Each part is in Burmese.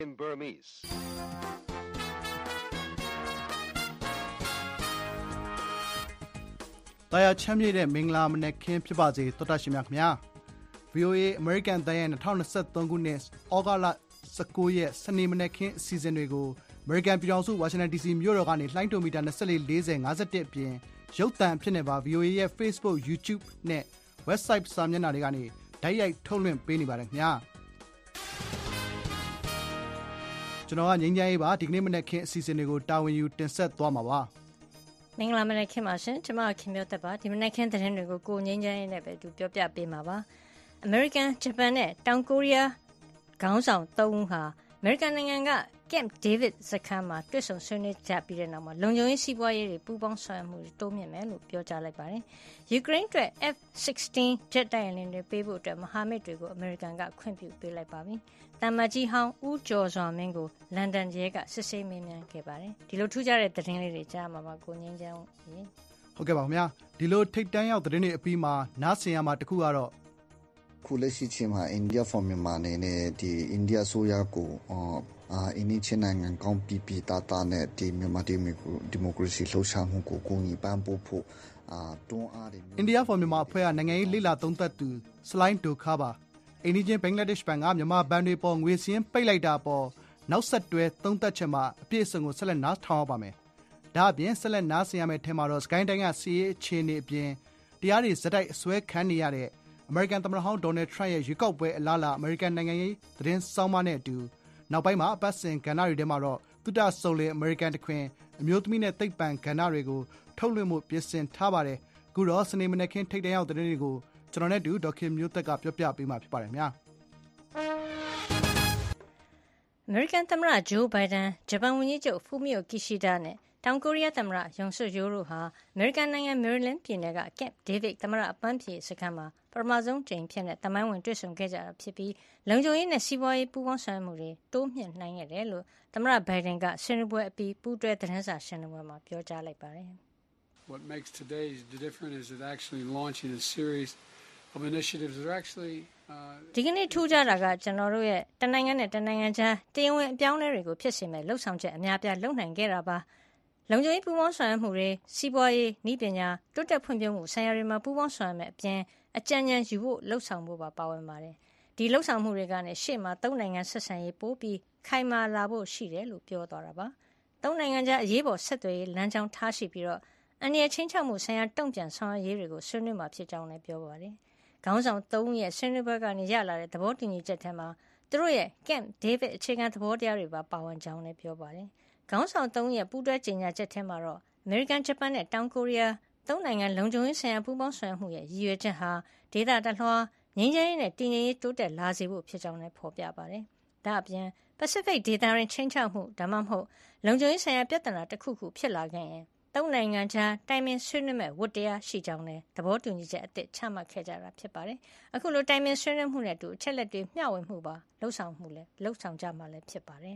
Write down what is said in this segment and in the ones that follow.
In Burmese. တရားချမ်းမြေ့တဲ့မင်္ဂလာမနက်ခင်းဖြစ်ပါစေတော်တာရှင်များခင်ဗျာ VOA American တန်ရဲ့2023ခုနှစ်ဩဂုတ်လ19ရက်စနေမနက်ခင်းအစီအစဉ်တွေကို American ပြည်ထောင်စု Washington DC မြို့တော်ကနေလှိုင်းတုံမီတာ24 40 51အပြင်ရုပ်သံအဖြစ်နဲ့ပါ VOA ရဲ့ Facebook YouTube နဲ့ website စာမျက်နှာတွေကနေတိုက်ရိုက်ထုတ်လွှင့်ပေးနေပါတယ်ခင်ဗျာကျွန်တော်ကငြိမ်းချမ်းရေးပါဒီကနေ့မနက်ခင်းအစီအစဉ်တွေကိုတာဝန်ယူတင်ဆက်သွားမှာပါမင်္ဂလာမနက်ခင်းပါရှင်ကျွန်မခင်မျိုးသက်ပါဒီမနက်ခင်းသတင်းတွေကိုကိုငိမ့်ချမ်းရေးနဲ့ပဲသူပြောပြပေးမှာပါ American Japan နဲ့တောင်ကိုရီးယားခေါင်းဆောင်3ဦးဟာ American နိုင်ငံက Camp David စခန်းမှာတွေ့ဆုံဆွေးနွေးကြပြီးတဲ့နောက်မှာလုံခြုံရေးစီးပွားရေးတွေပူးပေါင်းဆောင်ရွက်မှုတွေတိုးမြင့်မယ်လို့ပြောကြားလိုက်ပါတယ် Ukraine အတွက် F-16 jet တိုက်လေယာဉ်တွေပေးဖို့အတွက်မဟာမိတ်တွေကို American ကခွင့်ပြုပေးလိုက်ပါပြီတမ္မကြီးဟောင်းဦးကျော်စွာမင်းကိုလန်ဒန်ရဲကစစ်ဆေးမေးမြန်းခဲ့ပါတယ်ဒီလိုထူးခြားတဲ့သတင်းလေးတွေကြားမှာပါကိုငင်းချမ်းဟုတ်ကဲ့ပါခင်ဗျာဒီလိုထိတ်တန်းရောက်သတင်းတွေအပြီးမှာနားဆင်ရမှာတခုကတော့ခုလက်ရှိချိန်မှာအိန္ဒိယဖော်မြန်မာနေနဲ့ဒီအိန္ဒိယဆိုရကိုအင်းနီချင်းနိုင်ငံကောင်းပြည်တာတာနဲ့ဒီမြန်မာဒီမိုကရေစီလှုပ်ရှားမှုကိုကိုကြီးပန်းပို့ဖို့တွန်းအားတယ်အိန္ဒိယဖော်မြန်မာအဖွဲ့ကနိုင်ငံရေးလိလာသုံးသပ်သူစလိုင်းဒိုခါပါအိန္ဒိချင်းဘင်္ဂလားဒေ့ရှ်ဘဏ်ကမြန်မာဘဏ်တွေပေါ်ငွေစင်းပိတ်လိုက်တာပေါ်နောက်ဆက်တွဲသုံးသပ်ချက်မှာအပြည့်အစုံကိုဆက်လက်နားထောင်ရပါမယ်ဒါအပြင်ဆက်လက်နားဆင်ရမယ့်ထဲမှာတော့စကိုင်းတိုင်းကစီးရေးအခြေအနေအပြင်တရားတွေဇက်တိုက်အစွဲခံနေရတဲ့အမေရိကန်သမ္မတဟောင်းဒေါ်နယ်ထရန့်ရဲ့ရွေးကောက်ပွဲအလားအလာအမေရိကန်နိုင်ငံရေးသတင်းစောင်းမနဲ့အတူနောက်ပိုင်းမှာအပတ်စဉ်ကဏ္ဍတွေထဲမှာတော့သုတစုံလင်အမေရိကန်တခွင်အမျိုးသမီးနဲ့သိပ္ပံကဏ္ဍတွေကိုထုတ်လွှင့်မှုပြင်ဆင်ထားပါတယ်အခုတော့စနေမနက်ခင်းထိတ်တန့်ရောက်တဲ့သတင်းတွေကိုကျွန်တော်နဲ့တူဒေါက်ခင်မျိုးသက်ကပြောပြပေးမှာဖြစ်ပါတယ်ခင်ဗျာအမေရိကန်သမ္မတဂျိုးဘိုင်ဒန်ဂျပန်ဝန်ကြီးချုပ်ဖူမီယိုကီရှိဒါနဲ့တောင်ကိုရီးယားသမ္မတယွန်ဆွတ်ယိုးတို့ဟာအမေရိကန်နိုင်ငံမေရီလန်းပြည်နယ်က Camp David သမ္မတအပန်းဖြေစခန်းမှာပထမဆုံးကြိမ်ဖြစ်တဲ့သမိုင်းဝင်တွေ့ဆုံခဲ့ကြတာဖြစ်ပြီးလုံခြုံရေးနဲ့စီးပွားရေးပူးပေါင်းဆောင်ရွက်မှုတွေတိုးမြှင့်နိုင်ခဲ့တယ်လို့သမ္မတဘိုင်ဒန်ကဆွေးနွေးပွဲအပြီးပူးတွဲသတင်းစာရှင်းလင်းပွဲမှာပြောကြားလိုက်ပါတယ်။ What makes today different is it actually launching a series of initiatives that are actually ဒီကနေ့ထူးခြားတာကကျွန်တော်တို့ရဲ့တနိုင်ငံနဲ့တနိုင်ငံကြားတရားဝင်အပြောင်းအလဲတွေကိုဖြစ်စေမဲ့လှုပ်ဆောင်ချက်အများပြားလုပ်နိုင်ခဲ့တာပါလုံခြုံရေးပူးပေါင်းဆောင်ရွက်မှုတွေစီးပွားရေးနည်းပညာတိုးတက်ဖွံ့ဖြိုးမှုဆိုင်ရာတွေမှာပူးပေါင်းဆောင်ရွက်မဲ့အပြင်အကြံဉာဏ်ယူဖို့လှုပ်ဆောင်ဖို့ပါဝင်ပါတယ်ဒီလှုပ်ဆောင်မှုတွေကနေရှေ့မှာ၃နိုင်ငံဆက်ဆံရေးပိုပြီးခိုင်မာလာဖို့ရှိတယ်လို့ပြောသွားတာပါ၃နိုင်ငံကြားအရေးပေါ်ဆက်သွယ်ရေးလမ်းကြောင်းထားရှိပြီးတော့အန္တရာယ်ချင်းချောက်မှုဆိုင်ရာတုံ့ပြန်ဆောင်ရွက်ရေးတွေကိုဆွေးနွေးမှာဖြစ်ကြောင်းလည်းပြောပါတယ်ခေါင်းဆောင်၃ဦးရဲ့ဆွေးနွေးပွဲကနေရလာတဲ့သဘောတူညီချက်ထဲမှာသူတို့ရဲ့ Camp David အခြေခံသဘောတရားတွေပါဝင်ကြောင်းလည်းပြောပါတယ်ခေါင်းဆောင်၃ရဲ့ပူးတွဲကြေညာချက်ထဲမှာတော့အမေရိကန်ဂျပန်နဲ့တောင်ကိုရီးယား၃နိုင်ငံလုံခြုံရေးဆိုင်ရာပူးပေါင်းဆောင်ရွက်မှုရဲ့ရည်ရွယ်ချက်ဟာဒေသတလွှားငြိမ်းချမ်းရေးနဲ့တည်ငြိမ်ရေးတိုးတက်လာစေဖို့ဖြစ်ကြောင်းလည်းဖော်ပြပါတယ်ဒါအပြင် Pacific ဒေသတွင်ချင်းချောက်မှုဒါမှမဟုတ်လုံခြုံရေးဆိုင်ရာပြဿနာတစ်ခုခုဖြစ်လာခဲ့ရင်၃နိုင်ငံကြားတိုင်ပင်ဆွေးနွေးမဲ့ဝတ္တရားရှိကြောင်းလည်းသဘောတူညီချက်အသစ်ချမှတ်ခဲ့ကြတာဖြစ်ပါတယ်အခုလိုတိုင်ပင်ဆွေးနွေးမှုနဲ့အတူအချက်လက်တွေမျှဝေမှုပါလှုပ်ဆောင်ကြမှာလည်းဖြစ်ပါတယ်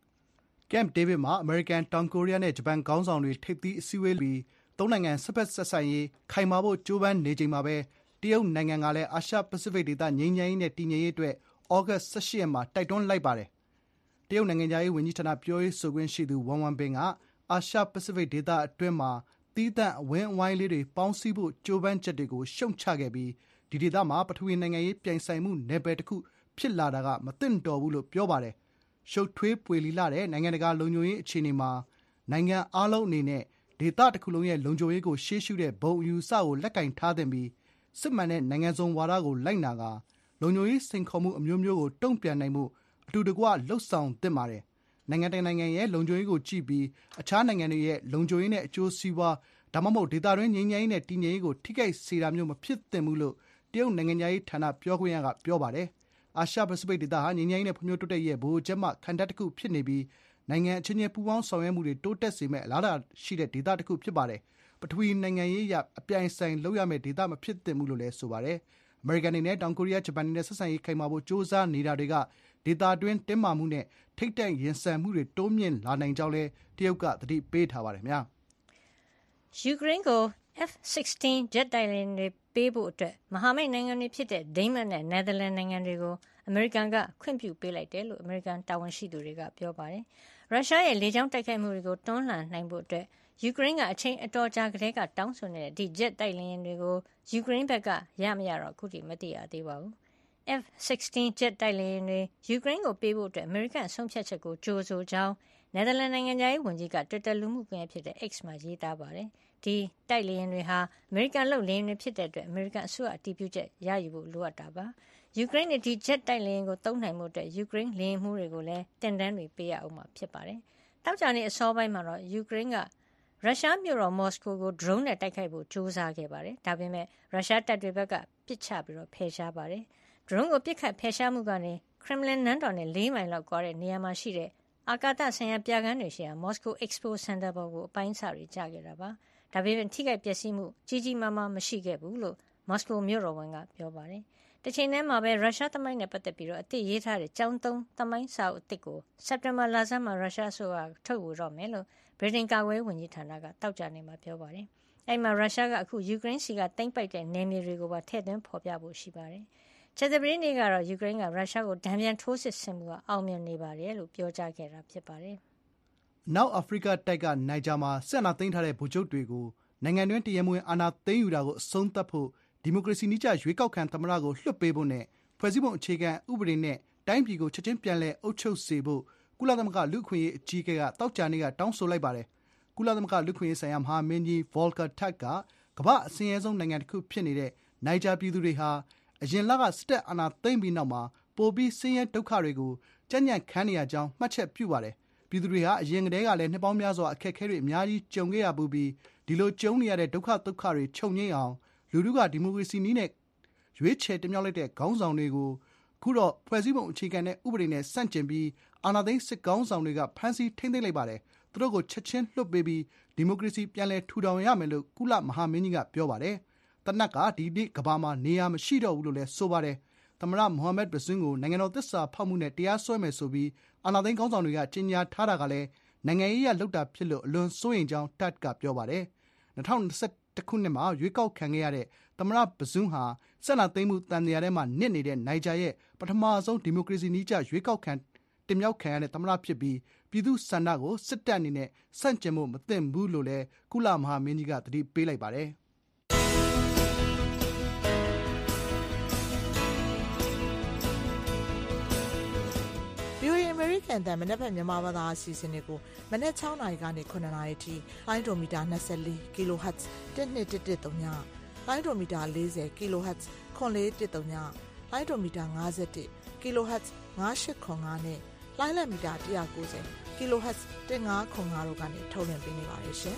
Camp David မှာ American တောင်ကိုရီးယားနဲ့ဂျပန်ခေါင်းဆောင်တွေထိပ်သီးအစည်းအဝေးပြီးသုံးနိုင်ငံဆက်ဖက်ဆက်ဆံရေးခိုင်မာဖို့ကြိုးပမ်းနေချိန်မှာပဲတရုတ်နိုင်ငံကလည်းအာရှပစိဖိတ်ဒေသငြိမ်းချမ်းရေးနဲ့တည်ငြိမ်ရေးအတွက်ဩဂတ်18ရက်မှာတိုက်တွန်းလိုက်ပါတယ်တရုတ်နိုင်ငံသားရေးဝန်ကြီးဌာနပြောရေးဆိုခွင့်ရှိသူဝမ်ဝမ်ပင်ကအာရှပစိဖိတ်ဒေသအတွင်းမှာသီးသန့်အဝန်းအဝိုင်းလေးတွေပေါင်းစည်းဖို့ကြိုးပမ်းချက်တွေကိုရှုံချခဲ့ပြီးဒီဒေသမှာပထဝီနိုင်ငံရေးပြိုင်ဆိုင်မှုနယ်ပယ်တစ်ခုဖြစ်လာတာကမသင့်တော်ဘူးလို့ပြောပါတယ်ရှုပ်ထွေးပွေလီလာတဲ့နိုင်ငံတကာလုံခြုံရေးအခြေအနေမှာနိုင်ငံအားလုံးအနေနဲ့ဒေသတစ်ခုလုံးရဲ့လုံခြုံရေးကိုရှေ့ရှုတဲ့ဘုံအယူအဆကိုလက်ကင်ထားသင့်ပြီးစစ်မှန်တဲ့နိုင်ငံစုံဝါဒကိုလိုက်နာကာလုံခြုံရေးစိန်ခေါ်မှုအမျိုးမျိုးကိုတုံ့ပြန်နိုင်မှုအတူတကွလှုပ်ဆောင်သင့်ပါတယ်နိုင်ငံတိုင်းနိုင်ငံရဲ့လုံခြုံရေးကိုကြည့်ပြီးအခြားနိုင်ငံတွေရဲ့လုံခြုံရေးနဲ့အကျိုးစီးပွားဒါမှမဟုတ်ဒေသတွင်းငြိမ်းချမ်းရေးနဲ့တည်ငြိမ်ရေးကိုထိခိုက်စေတာမျိုးမဖြစ်သင့်ဘူးလို့တရုတ်နိုင်ငံသားရေးဌာနပြောခွင့်ရကပြောပါတယ်အာရှပစိဖိတ်ဒေသဟာငြိမ်းချမ်းရေးနဲ့ဖွံ့ဖြိုးတိုးတက်ရေးရဲ့ဗဟိုချက်မှခံတပ်တစ်ခုဖြစ်နေပြီးနိုင်ငံအချင်းချင်းပူးပေါင်းဆောင်ရွက်မှုတွေတိုးတက်စေမယ့်အလားအလာရှိတဲ့ဒေသတစ်ခုဖြစ်ပါတယ်ပထဝီနိုင်ငံရေးရအပြိုင်ဆိုင်လုပ်ရမယ့်ဒေသမဖြစ်သင့်ဘူးလို့လည်းဆိုပါတယ်အမေရိကန်အနေနဲ့တောင်ကိုရီးယားဂျပန်နဲ့ဆက်ဆံရေးခိုင်မာဖို့စ조사နေတာတွေကဒေသတွင်းတင်းမာမှုနဲ့ထိတ်တန့်ရင်ဆန်မှုတွေတိုးမြင့်လာနိုင်ကြောင်းလည်းတရုတ်ကသတိပေးထားပါတယ်ခင်ဗျာယူကရိန်းကို F-16 jet တိုက်လေယာဉ်တွေပေးဖို့အတွက်မဟာမိတ်နိုင်ငံတွေဖြစ်တဲ့ဒိန်းမတ်နဲ့နယ်သာလန်နိုင်ငံတွေကိုအမေရိကန်ကခွင့်ပြုပေးလိုက်တယ်လို့အမေရိကန်တာဝန်ရှိသူတွေကပြောပါတယ်။ရုရှားရဲ့လေကြောင်းတိုက်ခိုက်မှုတွေကိုတွန်းလှန်နိုင်ဖို့အတွက်ယူကရိန်းကအချိန်အတော်ကြာကတည်းကတောင်းဆိုနေတဲ့ဒီဂျက်တိုက်လေယာဉ်တွေကိုယူကရိန်းဘက်ကရမရတော့အခုထိမသိရသေးပါဘူး။ F-16 ဂျက်တိုက်လေယာဉ်တွေယူကရိန်းကိုပေးဖို့အတွက်အမေရိကန်ဆုံးဖြတ်ချက်ကိုကြိုဆိုကြောင်းနယ်သာလန်နိုင်ငံသားရေးဝန်ကြီးက Twitter လူမှုကွန်ရက်ဖြစ်တဲ့ X မှာရေးသားပါတယ်။ဒီတိုက်လေယာဉ်တွေဟာအမေရိကန်လုပ်လေယာဉ်တွေဖြစ်တဲ့အတွက်အမေရိကန်အစိုးရအတည်ပြုချက်ရယူဖို့လိုအပ်တာပါ။ယူကရိန်းနဲ့ဒီဂျက်တိုက်လေယာဉ်ကိုသုံးနိုင်မှုအတွက်ယူကရိန်းလေယာဉ်မှုတွေကိုလည်းတင်တန်းတွေပေးရအောင်မှာဖြစ်ပါတယ်။တောက်ကြနေ့အစောပိုင်းမှာတော့ယူကရိန်းကရုရှားမြို့တော်မော်စကိုကို drone နဲ့တိုက်ခိုက်ဖို့ကြိုးစားခဲ့ပါတယ်။ဒါပေမဲ့ရုရှားတပ်တွေဘက်ကပစ်ချပြီးဖယ်ရှားပါတယ်။ drone ကိုပစ်ခတ်ဖယ်ရှားမှုကနေခရမလင်နန်းတော်နဲ့4 မိုင်လောက်ကွာတဲ့နေရာမှာရှိတဲ့အာကာသဆိုင်ရာပြခန်းတွေရှိရာမော်စကို Expo Center ပေါ်ကိုအပိုင်းအစတွေကျခဲ့တာပါ။ဒါပေမဲ့ထိခိုက်ပျက်စီးမှုကြီးကြီးမားမားမရှိခဲ့ဘူးလို့မော်စကိုမြို့တော်ဝန်ကပြောပါတယ်။တချိန်တည်းမှာပဲရုရှားသမိုင်းနဲ့ပတ်သက်ပြီးအသစ်ရေးထားတဲ့ကျောင်းသုံးသမိုင်းစာအုပ်အသစ်ကိုစက်တင်ဘာလဆန်းမှာရုရှားအစိုးရထုတ်ဝေတော့မယ်လို့ဗြိတိန်ကာကွယ်ရေးဝန်ကြီးဌာနကတောက်ကြနေမှာပြောပါတယ်။အဲဒီမှာရုရှားကအခုယူကရိန်းစီကသိမ်းပိုက်တဲ့နယ်မြေတွေကိုပါထည့်သွင်းဖော်ပြဖို့ရှိပါတယ်။ချက်သပတေးနေ့ကတော့ယူကရိန်းကရုရှားကိုတံပြန်ထိုးစစ်ဆင်မှုအောင်မြင်နေပါတယ်လို့ပြောကြားခဲ့တာဖြစ်ပါတယ်။နောက်အာဖရိကတိုက်ကနိုင်ဂျာမှာစစ်အာဏာသိမ်းထားတဲ့ဗိုလ်ချုပ်တွေကိုနိုင်ငံတွင်းတရားမဝင်အာဏာသိမ်းယူတာကိုအဆုံးသတ်ဖို့ဒီမိုကရေစီနည်းကျရွေးကောက်ခံသမ္မတကိုလွှတ်ပေးဖို့နဲ့ဖွဲ့စည်းပုံအခြေခံဥပဒေနဲ့တိုင်းပြည်ကိုချက်ချင်းပြန်လည်အုပ်ချုပ်စေဖို့ကုလသမဂ္ဂလူ့အခွင့်အရေးအကြီးအကဲကသောကြာနေ့ကတောင်းဆိုလိုက်ပါတယ်။ကုလသမဂ္ဂလူ့အခွင့်အရေးဆိုင်ရာမဟာမင်းကြီး Volker Turk ကကမ္ဘာ့အဆင်းရဲဆုံးနိုင်ငံတစ်ခုဖြစ်နေတဲ့နိုင်ဂျာပြည်သူတွေဟာအရင်လကစစ်တပ်အာဏာသိမ်းပြီးနောက်မှာပိုပြီးဆင်းရဲဒုက္ခတွေကိုကြံ့ကြံ့ခံနေရကြောင်းမှတ်ချက်ပြုပါတယ်။ပြည်သူတွေဟာအရင်ကတည်းကလည်းနှစ်ပေါင်းများစွာအခက်အခဲတွေအများကြီးကြုံခဲ့ရပူပြီးဒီလိုကြုံနေရတဲ့ဒုက္ခတွေချုပ်ငြိမ်းအောင်လူထုကဒီမိုကရေစီနည်းနဲ့ရွေးချယ်တင်မြှောက်လိုက်တဲ့ခေါင်းဆောင်တွေကိုခုတော့ဖွဲ့စည်းပုံအခြေခံတဲ့ဥပဒေနဲ့ဆန့်ကျင်ပြီးအာဏာသိမ်းစစ်ခေါင်းဆောင်တွေကဖမ်းဆီးထိန်းသိမ်းလိုက်ပါတယ်။သူတို့ကိုချက်ချင်းလွှတ်ပေးပြီးဒီမိုကရေစီပြန်လည်ထူထောင်ရမယ်လို့ကုလမဟာမင်းကြီးကပြောပါတယ်။တနက်ကဒီနေ့ကမ္ဘာမှာနေရာမရှိတော့ဘူးလို့လည်းဆိုပါတယ်။သမ္မတမိုဟာမက်ဘဇွန်းကိုနိုင်ငံတော်သစ္စာဖောက်မှုနဲ့တရားစွဲမယ်ဆိုပြီးအာဏာသိမ်းခေါင်းဆောင်တွေကကြေညာထားတာကလည်းနိုင်ငံရေးအရလုပ်တာဖြစ်လို့အလွန်စိုးရိမ်ကြောင်းတပ်ကပြောပါတယ်။2021ခုနှစ်မှာရွေးကောက်ခံခဲ့ရတဲ့သမ္မတဘဇွန်းဟာဆက်လာသိမ်းမှုတန်တရားထဲမှာနစ်နေတဲ့နိုင်ဂျာရဲ့ပထမဆုံးဒီမိုကရေစီနည်းကျရွေးကောက်ခံတင်မြှောက်ခံရတဲ့သမ္မတဖြစ်ပြီးပြည်သူ့ဆန္ဒကိုစစ်တပ်အနေနဲ့ဆန့်ကျင်ဖို့မသင့်ဘူးလို့လည်းကုလမဟာမင်းကြီးကသတိပေးလိုက်ပါတယ်။ VOA American တန်မနေ့ဖက်မြန်မာဘာသာအစီအစဉ်တွေကိုမနေ့6နာရီကနေ9နာရီထိလိုင်းဒိုမီတာ24 kHz 1213ညလိုင်းဒိုမီတာ40 kHz 9413ညလိုင်းဒိုမီတာ51 kHz 9805နဲ့လိုင်းလက်မီတာ190 kHz 1505တို့ကနေထုတ်လွှင့်ပေးနေပါတယ်ရှင်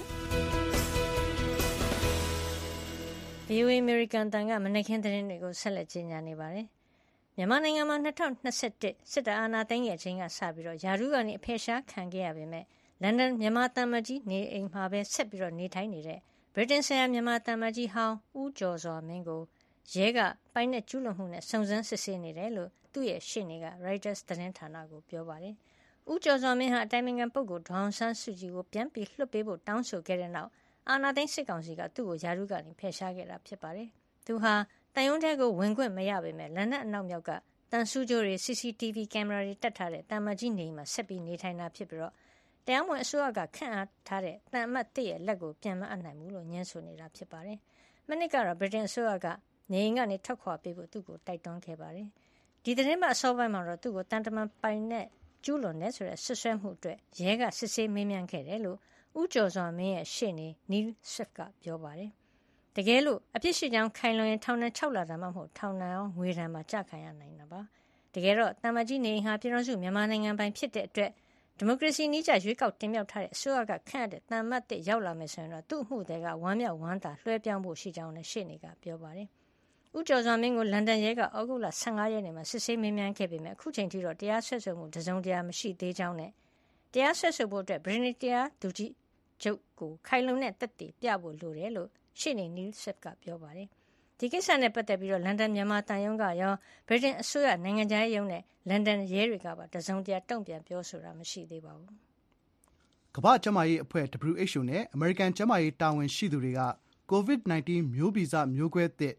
။ VOA American တန်ကမနေ့ခင်းသတင်းတွေကိုဆက်လက်ကြီးညာနေပါတယ်။မြန်မာနိုင်ငံမှာ2021စစ်တပ်အာဏာသိမ်းတဲ့အချိန်ကစပြီးယာရုကနေအဖယ်ရှားခံခဲ့ရပေမဲ့လန်ဒန်မြန်မာသံမကြီးနေအိမ်မှာပဲဆက်ပြီးနေထိုင်နေတဲ့ဗြိတိန်ဆိုင်ရာမြန်မာသံမကြီးဟောင်းဦးကျော်စွာမင်းကိုရဲကပိုင်နဲ့ကျူးလွန်မှုနဲ့စုံစမ်းစစ်ဆေးနေတယ်လို့သူ့ရဲ့ရှေ့နေက Reuters သတင်းဌာနကိုပြောပါတယ်။ဦးကျော်စွာမင်းဟာအတိုင်ပင်ခံပုဂ္ဂိုလ်ဒေါအောင်ဆန်းစုကြည်ကိုပြန်ပြီးလွှတ်ပေးဖို့တောင်းဆိုခဲ့တဲ့နောက်အာဏာသိမ်းစစ်ကောင်စီကသူ့ကိုယာရုကနေဖယ်ရှားခဲ့တာဖြစ်ပါတယ်။သူဟာတန်ယုံထဲကိုဝင်ခွင့်မရပေမဲ့လန်ဒန်အနောက်မြောက်ကတန်ဆူးကြိုးတွေ CCTV ကင်မရာတွေတက်ထားတဲ့တံမကြီးနေမှာဆက်ပြီးနေထိုင်တာဖြစ်ပြီးတရားမဝင်အစိုးရကခန့်အပ်ထားတဲ့တန်အမတ်တစ်ရဲ့လက်ကိုပြန်မအပ်နိုင်ဘူးလို့ညှင်းဆိုနေတာဖြစ်ပါတယ်။မနစ်ကတော့ဗြိတိန်အစိုးရကနေအိမ်ကနေထွက်ခွာပေးဖို့သူ့ကိုတိုက်တွန်းခဲ့ပါတယ်။ဒီသတင်းပတ်အစောပိုင်းမှာတော့သူ့ကိုတန်တမန်ပိုင်နဲ့ကျူးလွန်တဲ့ဆိုတဲ့ဆွဆွဲမှုအတွက်ရဲကစစ်ဆေးမေးမြန်းခဲ့တယ်လို့ဦးကျော်စွာမင်းရဲ့ရှေ့နေ Neil Swift ကပြောပါတယ်။တကယ်လို့အပြစ်ရှိကြောင်းခိုင်လုံရင်ထောင်ဒဏ်6လတာမှမဟုတ်ထောင်ဒဏ်ရောငွေဒဏ်ပါကျခံရနိုင်တာပါ။တကယ်တော့တမကြီးနေဟာပြည်တော်စုမြန်မာနိုင်ငံပိုင်ဖြစ်တဲ့အတွက်ဒီမိုကရေစီနည်းကျရွေးကောက်တင်မြှောက်ထားတဲ့အစိုးရကခန့်အပ်တဲ့တမတ်တစ်ရောက်လာမယ်ဆိုရင်တော့သူ့အမှုတွေကဝမ်းမြောက်ဝမ်းသာလွှဲပြောင်းဖို့ရှိကြောင်းလည်းရှေ့နေကပြောပါတယ်။ဦးကျော်စွာမင်းကိုလန်ဒန်ရဲကဩဂုတ်လ15ရက်နေ့မှာစစ်ဆေးမေးမြန်းခဲ့ပေမဲ့အခုချိန်ထိတော့တရားစွဲဆိုမှုတစုံတရာမရှိသေးကြောင်းနဲ့တရားစွဲဆိုဖို့အတွက်ဗြိတိန်တရားသူကြီးချုပ်ကိုခိုင်လုံတဲ့သက်သေပြဖို့လိုတယ်လို့ရှေ့နေ Neil Swift ကပြောပါတယ်။ဒီကိစ္စနဲ့ပတ်သက်ပြီးလန်ဒန်မြန်မာတန်ယုံကရောဗြိတိန်အစိုးရနိုင်ငံခြားရေးရုံးနဲ့လန်ဒန်ရဲတွေကပါတစုံတရာတုံ့ပြန်ပြောဆိုတာမရှိသေးပါဘူး။ကမ္ဘာ့ကျန်းမာရေးအဖွဲ့ WHO နဲ့အမေရိကန်ကျန်းမာရေးတာဝန်ရှိသူတွေက COVID-19 မျိုးဗီဇမျိုးကွဲသစ်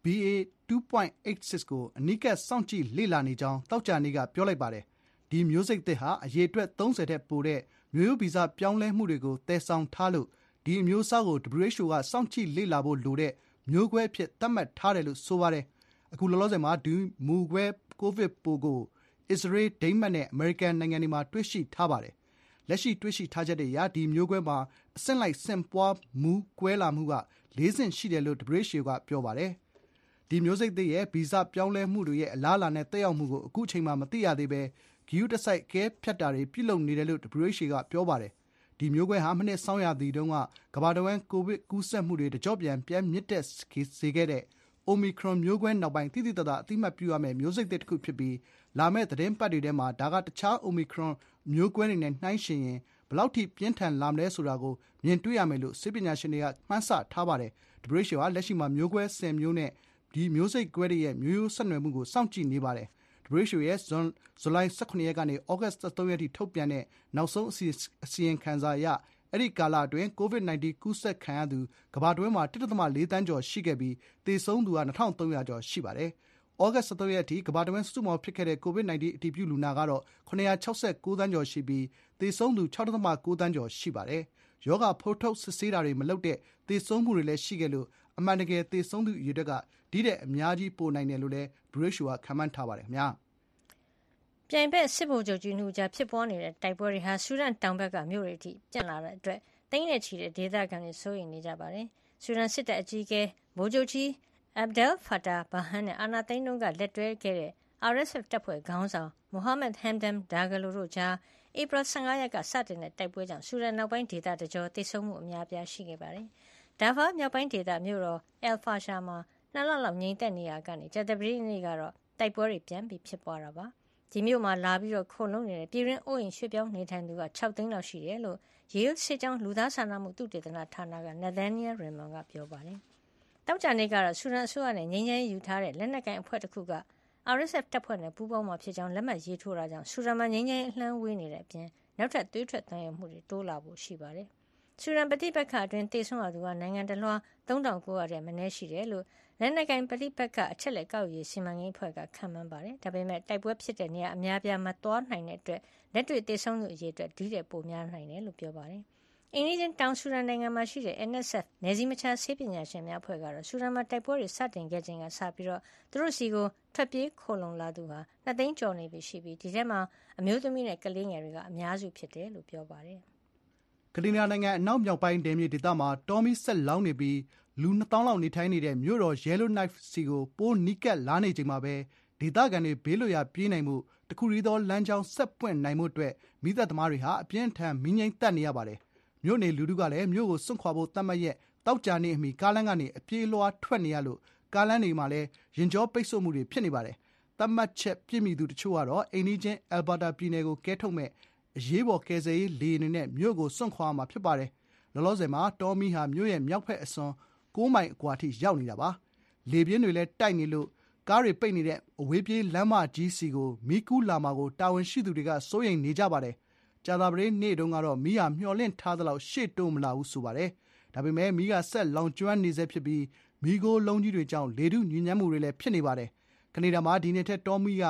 BA.2.86 ကိုအနီးကပ်စောင့်ကြည့်လေ့လာနေကြောင်းသောကြာနေ့ကပြောလိုက်ပါတယ်။ဒီမျိုးစိတ်သစ်ဟာအရေအတွက်30ထက်ပိုတဲ့မျိုးရိုးဗီဇပြောင်းလဲမှုတွေကိုသယ်ဆောင်ထားလို့ဒီအမျိုးအစားကို WHO ကစောင့်ကြည့်လေ့လာဖို့လိုတဲ့မျိုးကွဲအဖြစ်သတ်မှတ်ထားတယ်လို့ဆိုပါတယ်။အခုလောလောဆယ်မှာဒီမူကွဲကိုဗစ်ပိုးကိုအစ္စရေး၊ဒိန်းမတ်နဲ့အမေရိကန်နိုင်ငံတွေမှာတွေ့ရှိထားပါတယ်။လက်ရှိတွေ့ရှိထားချက်တွေအရဒီမျိုးကွဲမှာအဆင့်လိုက်ဆင့်ပွားမှုကွဲလာမှုက4ဆင့်ရှိတယ်လို့ WHO ကပြောပါတယ်။ဒီမျိုးစိတ်သစ်ရဲ့ဗီဇပြောင်းလဲမှုတွေရဲ့အလားအလာနဲ့သက်ရောက်မှုကိုအခုချိန်မှာမသိရသေးဘဲဂရုတစိုက်ကဲဖြတ်တာတွေပြုလုပ်နေတယ်လို့ WHO ကပြောပါတယ်။ဒီမျိုးကွဲဟာမနှစ်ဆောင်းရာသီတုန်းကကမ္ဘာတဝန်းကိုဗစ်ကူးစက်မှုတွေတကြော့ပြန်မြင့်တက်စေခဲ့တဲ့ Omicron မျိုးကွဲနောက်ပိုင်းသိသိသာသာအသိအမှတ်ပြုရမယ့်မျိုးစိတ်သစ်တစ်ခုဖြစ်ပြီးလာမယ့်သတင်းပတ်တွေထဲမှာဒါကတခြား Omicron မျိုးကွဲတွေနဲ့နှိုင်းယှဉ်ရင်ဘယ်လောက်ထိပြင်းထန်လာမလဲဆိုတာကိုမြင်တွေ့ရမယ်လို့ဆေးပညာရှင်တွေကမှန်းဆထားပါတယ်။ WHO ကလက်ရှိမှာမျိုးကွဲ10မျိုးနဲ့ဒီမျိုးစိတ်ကွဲတွေရဲ့မျိုးရိုးဆက်နွယ်မှုကိုစောင့်ကြည့်နေပါတယ်။ WHO ရဲ့ဇူလိုင်18ရက်ကနေဩဂတ်13ရက်ထိထုတ်ပြန်တဲ့နောက်ဆုံးအစီရင်ခံစာအရအဲ့ဒီကာလအတွင်း COVID-19 ကူးစက်ခံရသူကမ္ဘာတွင်းမှာ 1.4 သန်းကျော်ရှိခဲ့ပြီးသေဆုံးသူက2300ကျော်ရှိပါတယ်။ဩဂတ်13ရက်ထိကမ္ဘာတွင်းစုစုပေါင်းဖြစ်ခဲ့တဲ့ COVID-19 အတည်ပြုလူနာကတော့969သန်းကျော်ရှိပြီးသေဆုံးသူ 6.9 သန်းကျော်ရှိပါတယ်။ရောဂါဖိုးထုတ်စစ်ဆေးတာတွေမလုပ်တဲ့သေဆုံးမှုတွေလည်းရှိခဲ့လို့အမှန်တကယ်သေဆုံးသူအရေအတွက်ကဒီတဲ့အများကြီးပိုနိုင်တယ်လို့လည်း WHO ကခန့်မှန်းထားပါတယ်ခင်ဗျာ။ပြိုင်ဘက်စစ်ဗိုလ်ချုပ်ကြီး2ဦးကြားဖြစ်ပွားနေတဲ့တိုက်ပွဲတွေဟာဆူဒန်တောင်ဘက်ကမြို့တွေအထိပြန့်လာတဲ့အတွက်သိန်းနဲ့ချီတဲ့ဒေသခံတွေစိုးရိမ်နေကြပါတယ်။ဆူဒန်စစ်တပ်အကြီးအကဲဗိုလ်ချုပ်ကြီး Abdel Fattah Burhan နဲ့အာဏာသိမ်းတုန်းကလက်တွဲခဲ့တဲ့ RSF တပ်ဖွဲ့ခေါင်းဆောင် Mohamed Hamdan Dagalo တို့ကြားဧပြီ15ရက်ကစတင်တဲ့တိုက်ပွဲကြောင့်ဆူဒန်နောက်ပိုင်းဒေသတကြောသေဆုံးမှုအများအပြားရှိခဲ့ပါတယ်။ဒါဖာမြောက်ပိုင်းဒေသမြို့တော် El Fasher မှာ2လလောက်ငြိမ်သက်နေရကနေကြာသပတေးနေ့ကတော့တိုက်ပွဲတွေပြန်ပြီးဖြစ်ပွားတာပါ။ဒီမြို့မှာလာပြီးခိုလုံနေတဲ့ပြည်တွင်းအိုးအိမ်ရွှေ့ပြောင်းနေထိုင်သူက6သိန်းလောက်ရှိတယ်လို့Yale စစ်ကြောင်းလူသားစာနာမှုသုတေသနဌာနက Nathaniel Raymond ကပြောပါတယ်။တောက်ကြနေ့ကတော့ဆူဒန်အစိုးရနဲ့ငြိမ်းချမ်းရေးယူထားတဲ့လက်နက်ကိုင်အဖွဲ့တစ်ခုက RSF တပ်ဖွဲ့နဲ့ပူးပေါင်းမှာဖြစ်ကြောင်းလက်မှတ်ရေးထိုးတာကြောင့်ဆူဒန်မှာငြိမ်းချမ်းရေးအလှမ်းဝေးနေတဲ့အပြင်နောက်ထပ်သွေးထွက်သံယိုမှုတွေတိုးလာဖို့ရှိပါတယ်။ဆူဒန်ပဋိပက္ခအတွင်းသေဆုံးရသူကနိုင်ငံတလွှား3900တဲ့မနည်းရှိတယ်လို့လက်နက်ကိုင်ပဋိပက္ခအချက်လက်ကောက်ရေးစီမံကိန်းအဖွဲ့ကခန့်မှန်းပါတယ်။ဒါပေမဲ့တိုက်ပွဲဖြစ်တဲ့နေရာအများပြားမသွားနိုင်တဲ့အတွက်လက်တွေ့သေဆုံးသူအရေအတွက်ဒီတဲ့ပိုများနိုင်တယ်လို့ပြောပါတယ်။အိန္ဒိယတောင်ဆူဒန်နိုင်ငံမှာရှိတဲ့ NSF နယ်စည်းမခြားဆေးပညာရှင်များအဖွဲ့ကတော့ဆူဒန်မှာတိုက်ပွဲတွေစတင်ခဲ့ချိန်ကစပြီးသူတို့စီကိုထွက်ပြေးခိုလုံလာသူဟာ2သိန်းကျော်နေပြီရှိပြီးဒီထဲမှာအမျိုးသမီးနဲ့ကလေးငယ်တွေကအများစုဖြစ်တယ်လို့ပြောပါတယ်။ကလီနာနိုင်ငံအနောက်မြောက်ပိုင်းဒေသမှာတောမီဆက်လောင်းနေပြီးလူ2000လောက်နေထိုင်နေတဲ့မြို့တော် Yellowknife စီကိုပိုးနီးကပ်လာနေချိန်မှာပဲဒေသခံတွေဘေးလွတ်ရာပြေးနိုင်မှုတခုတည်းသောလမ်းကြောင်းဆက်ပွင့်နိုင်မှုအတွက်မိသက်သမားတွေဟာအပြင်းထန်မီးငြိမ်းတက်နေရပါတယ်။မြို့နေလူထုကလည်းမြို့ကိုစွန့်ခွာဖို့သတ်မှတ်ရက်တောက်ကြနေအမိကားလမ်းကနေအပြေးလွှားထွက်နေရလို့ကားလမ်းတွေမှာလည်းရင်ကြောပိတ်ဆို့မှုတွေဖြစ်နေပါတယ်။သတ်မှတ်ချက်ပြည့်မီသူတချို့ကတော့အိမ်နီးချင်း Alberta ပြည်နယ်ကိုကဲထုတ်မဲ့အရေးပေါ်ကယ်ဆယ်ရေးလေယာဉ်တွေနဲ့မြို့ကိုစွန့်ခွာမှာဖြစ်ပါတယ်။လောလောဆယ်မှာတောမီဟာမြို့ရဲ့မြောက်ဘက်အစွန်9မိုင်အကွာထိရောက်နေတာပါ။လေပြင်းတွေလည်းတိုက်နေလို့ကားတွေပိတ်နေတဲ့အဝေးပြေးလမ်းမကြီးစီကိုမီးကူးလာမှာကိုတာဝန်ရှိသူတွေကစိုးရိမ်နေကြပါတယ်။ကြာသပတေးနေ့တုန်းကတော့မီးဟာမျှော်လင့်ထားသလောက်ရှေ့တိုးမလာဘူးဆိုပါတယ်။ဒါပေမဲ့မီးကဆက်လောင်ကျွမ်းနေဆဲဖြစ်ပြီးမီးခိုးလုံးကြီးတွေကြောင့်လေထုညစ်ညမ်းမှုတွေလည်းဖြစ်နေပါတယ်။ကနေဒါမှာဒီနေ့ထက်တောမီးက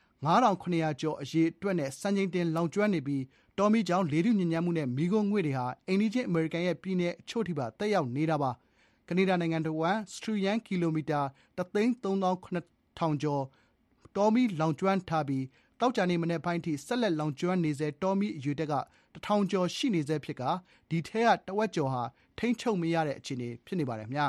9700ကျော်အရေအတွက်နဲ့စံချိန်တင်လောင်ကျွမ်းနေပြီးတောမီးကြောင့်လေထုညစ်ညမ်းမှုနဲ့မီးခိုးငွေ့တွေဟာအိန္ဒိယအမေရိကန်ရဲ့ပြည်နယ်အချို့ထိပါတက်ရောက်နေတာပါ။ကနေဒါနိုင်ငံတဝန်းစထရီယန်ကီလိုမီတာ139,000ကျော်တောမီးလောင်ကျွမ်းထားပြီးတောက်ကြနေမနေ့ပိုင်းထိဆက်လက်လောင်ကျွမ်းနေစေတောမီးအရေတက်က1000ကျော်ရှိနေစေဖြစ်ကဒီထဲကတဝက်ကျော်ဟာထိန်းချုပ်မရတဲ့အခြေအနေဖြစ်နေပါတယ်ခင်ဗျာ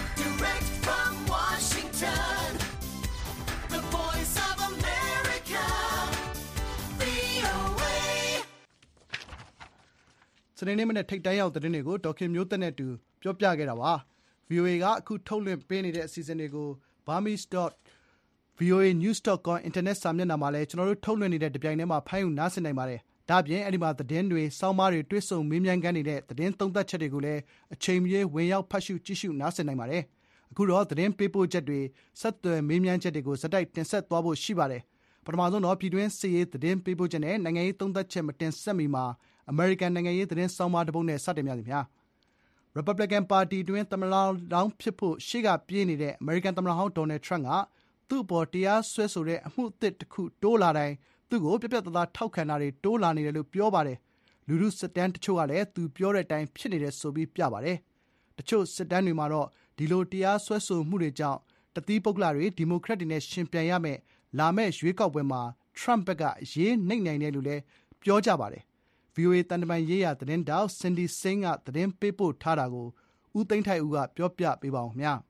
စနေနေ့မနေ့ထိပ်တန်းရောက်သတင်းတွေကိုဒေါခင်မျိုးသက်နဲ့တူပြောပြခဲ့တာပါ VOA ကအခုထုတ်လွှင့်ပေးနေတဲ့အစီအစဉ်တွေကို burmese.voanews.com အင်တာနက်စာမျက်နှာမှာလည်းကျွန်တော်တို့ထုတ်လွှင့်နေတဲ့တပြိုင်တည်းမှာဖမ်းယူနားဆင်နိုင်ပါတယ်။ဒါ့အပြင်အဲ့ဒီမှာသတင်းတွေစောင်းမားတွေတွေ့ဆုံမေးမြန်းခန်းနေတဲ့သတင်းသုံးသပ်ချက်တွေကိုလည်းအချိန်မရွေးဝင်ရောက်ဖတ်ရှုကြည့်ရှုနားဆင်နိုင်ပါတယ်။အခုတော့သတင်းပေးပို့ချက်တွေဆက်သွယ်မေးမြန်းချက်တွေကိုစတိုက်တင်ဆက်သွားဖို့ရှိပါတယ်။ပထမဆုံးတော့ပြည်တွင်းစစ်ရေးသတင်းပေးပို့ချက်နဲ့နိုင်ငံရေးသုံးသပ်ချက်မတင်ဆက်မီမှာအမေရိကန်နိုင်ငံရေးသတင်းစောင်းမားတစ်ပုဒ်နဲ့စတင်ပါရစေခင်ဗျာ။ Republican ပါတီတွင်းသမ္မတလောင်းဖြစ်ဖို့ရှေ့ကပြေးနေတဲ့အမေရိကန်သမ္မတဟောင်းဒေါ်နယ်ထရန့်ကသူ့အပေါ်တရားစွဲဆိုတဲ့အမှုအသစ်တစ်ခုတိုးလာတိုင်းသူ့ကိုပြတ်ပြတ်သားသားထောက်ခံတာတွေတိုးလာနေတယ်လို့ပြောပါတယ်။လူထုစစ်တမ်းတချို့ကလည်းသူပြောတဲ့အတိုင်းဖြစ်နေတယ်ဆိုပြီးပြပါတယ်။တချို့စစ်တမ်းတွေမှာတော့ဒီလိုတရားစွဲဆိုမှုတွေကြောင့်တသီးပုဂ္ဂလတွေဒီမိုကရက်တွေနဲ့ရှင်ပြိုင်ရမယ့်လာမယ့်ရွေးကောက်ပွဲမှာထရန့်ဘက်ကအရေးနှိမ့်နိုင်တယ်လို့လည်းပြောကြပါတယ်။ VOA တန်တမန်ရေးရာသတင်းတောက် Cindy Singh ကသတင်းပေးပို့ထားတာကိုဦးသိန်းထိုက်ဦးကပြောပြပေးပါဦးခင်ဗျာ။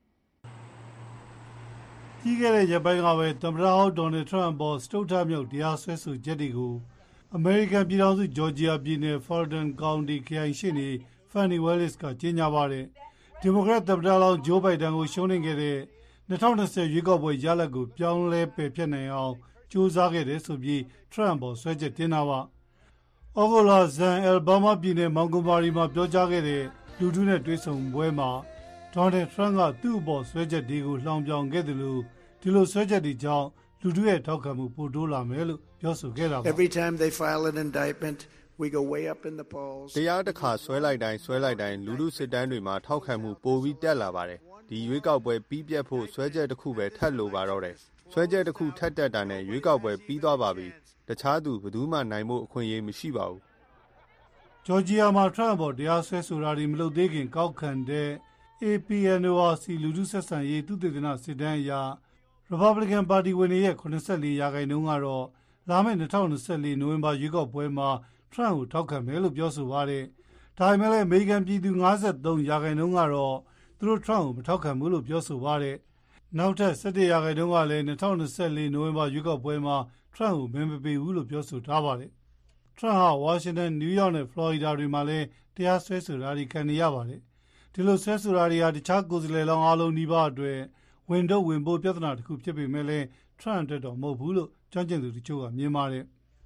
ပြီးခဲ့တဲ့ရက်ပိုင်းကပဲသမ္မတဟောင်းဒေါ်နယ်ထရန့်အပေါ်စတုတ္ထမြောက်တရားစွဲဆိုချက်တွေကိုအမေရိကန်ပြည်ထောင်စုဂျော်ဂျီယာပြည်နယ် Fulton County ခရိုင်ရှေ့နေ Fani Willis ကကြေညာပါတယ်။ဒီမိုကရက်သမ္မတလောင်းဂျိုးဘိုင်ဒန်ကိုရှုံးနိမ့်ခဲ့တဲ့2020ရွေးကောက်ပွဲရလဒ်ကိုပြောင်းလဲပယ်ဖျက်နိုင်အောင်ကြိုးစားခဲ့တယ်ဆိုပြီးထရန့်ပေါ်ဆွဲချက်တင်တာပါ။ဩဂုတ်လဇန်အယ်ဘားမားပြည်နယ်မောင်ဂိုမာရီမှာပြောကြားခဲ့တဲ့လူထုနဲ့တွေ့ဆုံပွဲမှာဒေါ်နယ်ထရန့်ကသူ့အပေါ်ဆွဲချက်တွေကိုလှောင်ပြောင်ခဲ့တယ်လို့ဒီလိုဆွဲချက်တွေကြောင့်လူထုရဲ့ထောက်ခံမှုပိုတိုးလာမယ်လို့ပြောဆိုခဲ့တာပါ Every time they file an indictment we go way up in the polls တရားတစ်ခါဆွဲလိုက်တိုင်းလူထုစစ်တမ်းတွေမှာထောက်ခံမှုပိုပြီးတက်လာပါတယ်ဒီရွေးကောက်ပွဲပြီးပြတ်ဖို့ဆွဲချက်တစ်ခုပဲထပ်လိုပါတော့တယ်ဆွဲချက်တစ်ခုထပ်တက်တာနဲ့ရွေးကောက်ပွဲပြီးသွားပါပြီတခြားသူဘယ်သူမှနိုင်ဖို့အခွင့်အရေးမရှိပါဘူးဂျော်ဂျီယာမှာထရန့်ပေါ်တရားစွဲဆိုတာတွေမလုပ်သေးခင်ကောက်ခံတဲ့ APNORC လူထုဆက်ဆံရေးသုတေသနစစ်တမ်းအရRepublican ပါတီဝင်တွေရဲ့84%ကတော့လာမယ့်2024နိုဝင်ဘာရွေးကောက်ပွဲမှာထရန့်ကိုထောက်ခံမယ်လို့ပြောဆိုပါတယ်။ဒါပေမဲ့လည်းအမေရိကန်ပြည်သူ53%ကတော့သူတို့ထရန့်ကိုမထောက်ခံဘူးလို့ပြောဆိုပါတယ်။နောက်ထပ်17%ကလည်း2024နိုဝင်ဘာရွေးကောက်ပွဲမှာထရန့်ကိုမဲမပေးဘူးလို့ပြောဆိုထားပါတယ်။ထရန့်ဟာဝါရှင်တန်၊နယူးယောက်နဲ့ဖလော်ရီဒါတွေမှာလည်းတရားစွဲဆိုတာတွေခံနေရပါတယ်။ဒီလိုစွဲဆိုတာတွေဟာတခြားကိုယ်စားလှယ်လောင်းအားလုံးနှိပါအတွက်ဝင်တော့ဝင်ဖို့ပြဿနာတစ်ခုဖြစ်ပေမဲ့လည်းထရန့်အတွက်တော့မဟုတ်ဘူးလို့ကျွမ်းကျင်သူတချို့ကမြင်ပါတယ်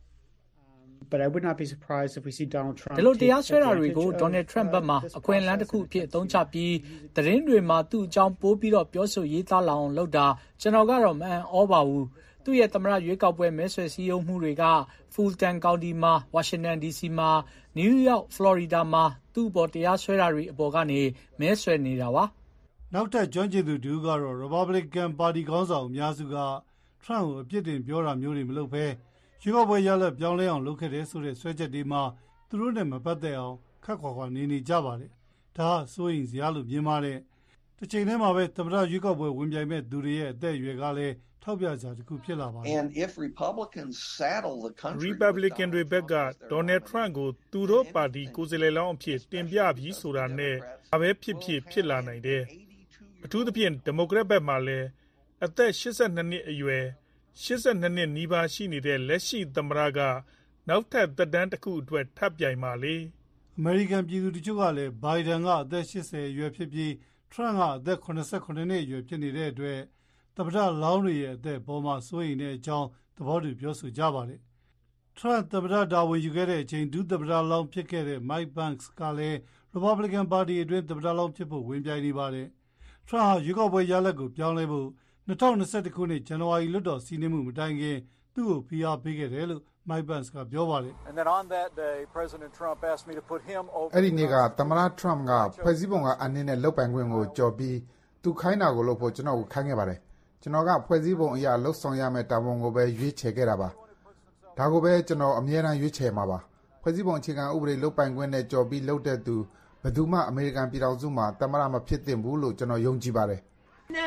But I would not be surprised if we see Donald Trump ဒီလိုတရားစွဲတာတွေကို Donald Trump ဘက်မှာအခွင့်အလမ်းတစ်ခုအဖြစ်အသုံးချပြီးသတင်းတွေမှာသူ့အကြောင်းပိုးပြီးတော့ပြောဆိုရေးသားလာအောင်လုပ်တာကျွန်တော်ကတော့မအံ့ဩပါဘူးသူ့ရဲ့သမ္မတရွေးကောက်ပွဲမဲဆွယ်စည်းရုံးမှုတွေက Fulton County မှာ Washington DC မှာ New York Florida မှာသူ့ပေါ်တရားစွဲတာတွေအပေါ်ကနေမဲဆွယ်နေတာပါနောက်ထပ်ကျွမ်းကျင်သူတူကတော့ Republican ပါတီခေါင်းဆောင်အများစုကထရန့်ကိုအပြစ်တင်ပြောတာမျိုးတွေမလုပ်ဘဲရွေးကောက်ပွဲရလဒ်ပြောင်းလဲအောင်လုပ်ခဲ့တယ်ဆိုတဲ့ဆွဲချက်တွေမှာသူတို့နဲ့မပတ်သက်အောင်ခက်ခွာခွာနေကြပါတယ်။ဒါကစိုးရိမ်စရာလို့မြင်ပါတယ်။တစ်ချိန်တည်းမှာပဲသမ္မတရွေးကောက်ပွဲဝင်ပြိုင်မဲ့သူတွေရဲ့အသက်အရွယ်ကလည်းထောက်ပြကြတစ်ခုဖြစ်လာပါတယ်။ And if Republicans saddle the country Republican တွေဘက်က Donald Trump ကိုသူတို့ပါတီကိုယ်စားလှယ်လောင်းအဖြစ်တင်ပြပြီးဆိုတာနဲ့အပဲဖြစ်လာနိုင်တယ်။အထူးသဖြင့်ဒီမိုကရက်ဘက်မှာလည်းအသက်82နှစ်အရွယ်82နှစ်နီးပါးရှိနေတဲ့လက်ရှိသမ္မတကနောက်ထပ်သက်တမ်းတစ်ခုအတွက်ထပ်ပြိုင်ပါလေအမေရိကန်ပြည်သူတချို့ကလည်းဘိုင်ဒန်ကအသက်80အရွယ်ဖြစ်ပြီးထရန့်ကအသက်89နှစ်အရွယ်ဖြစ်နေတဲ့အတွက်သမ္မတလောင်းတွေရဲ့အသက်ပေါ်မှာစိုးရိမ်တဲ့အကြောင်းသဘောတူပြောဆိုကြပါတယ်ထရန့်သမ္မတတာဝန်ယူခဲ့တဲ့အချိန်ဒုသမ္မတလောင်းဖြစ်ခဲ့တဲ့ Mike Pence ကလည်း Republican ပါတီအတွင်းသမ္မတလောင်းဖြစ်ဖို့ဝင်ပြိုင်နေပါတယ်ထရန့်ဟာရွေးကောက်ပွဲရလဒ်ကိုပြောင်းလဲဖို့2021ခုနှစ်ဇန်နဝါရီလွှတ်တော်စီးနင်းမှုမတိုင်ခင်သူ့ကိုဖိအားပေးခဲ့တယ်လို့ Mike Pence ကပြောပါတယ်အဲ့ဒီနေ့ကသမ္မတထရန့်ကဖွဲ့စည်းပုံကအနည်းနဲ့လုပ်ပိုင်ခွင့်ကိုကြော်ပြီးသူခိုင်းတာကိုလုပ်ဖို့ကျွန်တော်ကိုခိုင်းခဲ့ပါတယ်ကျွန်တော်ကဖွဲ့စည်းပုံအရာလှုပ်ဆောင်ရမယ့်တာဝန်ကိုပဲရွေးချယ်ခဲ့တာပါဒါကိုပဲကျွန်တော်အမြဲတမ်းရွေးချယ်မှာပါဖွဲ့စည်းပုံအခြေခံဥပဒေလုပ်ပိုင်ခွင့်နဲ့ကြော်ပြီးလုပ်တဲ့သူဘယ်သူမှအမေရိကန်ပြည်ထောင်စုမှာသမ္မတမဖြစ်သင့်ဘူးလို့ကျွန်တော်ယုံကြည်ပါတယ် No.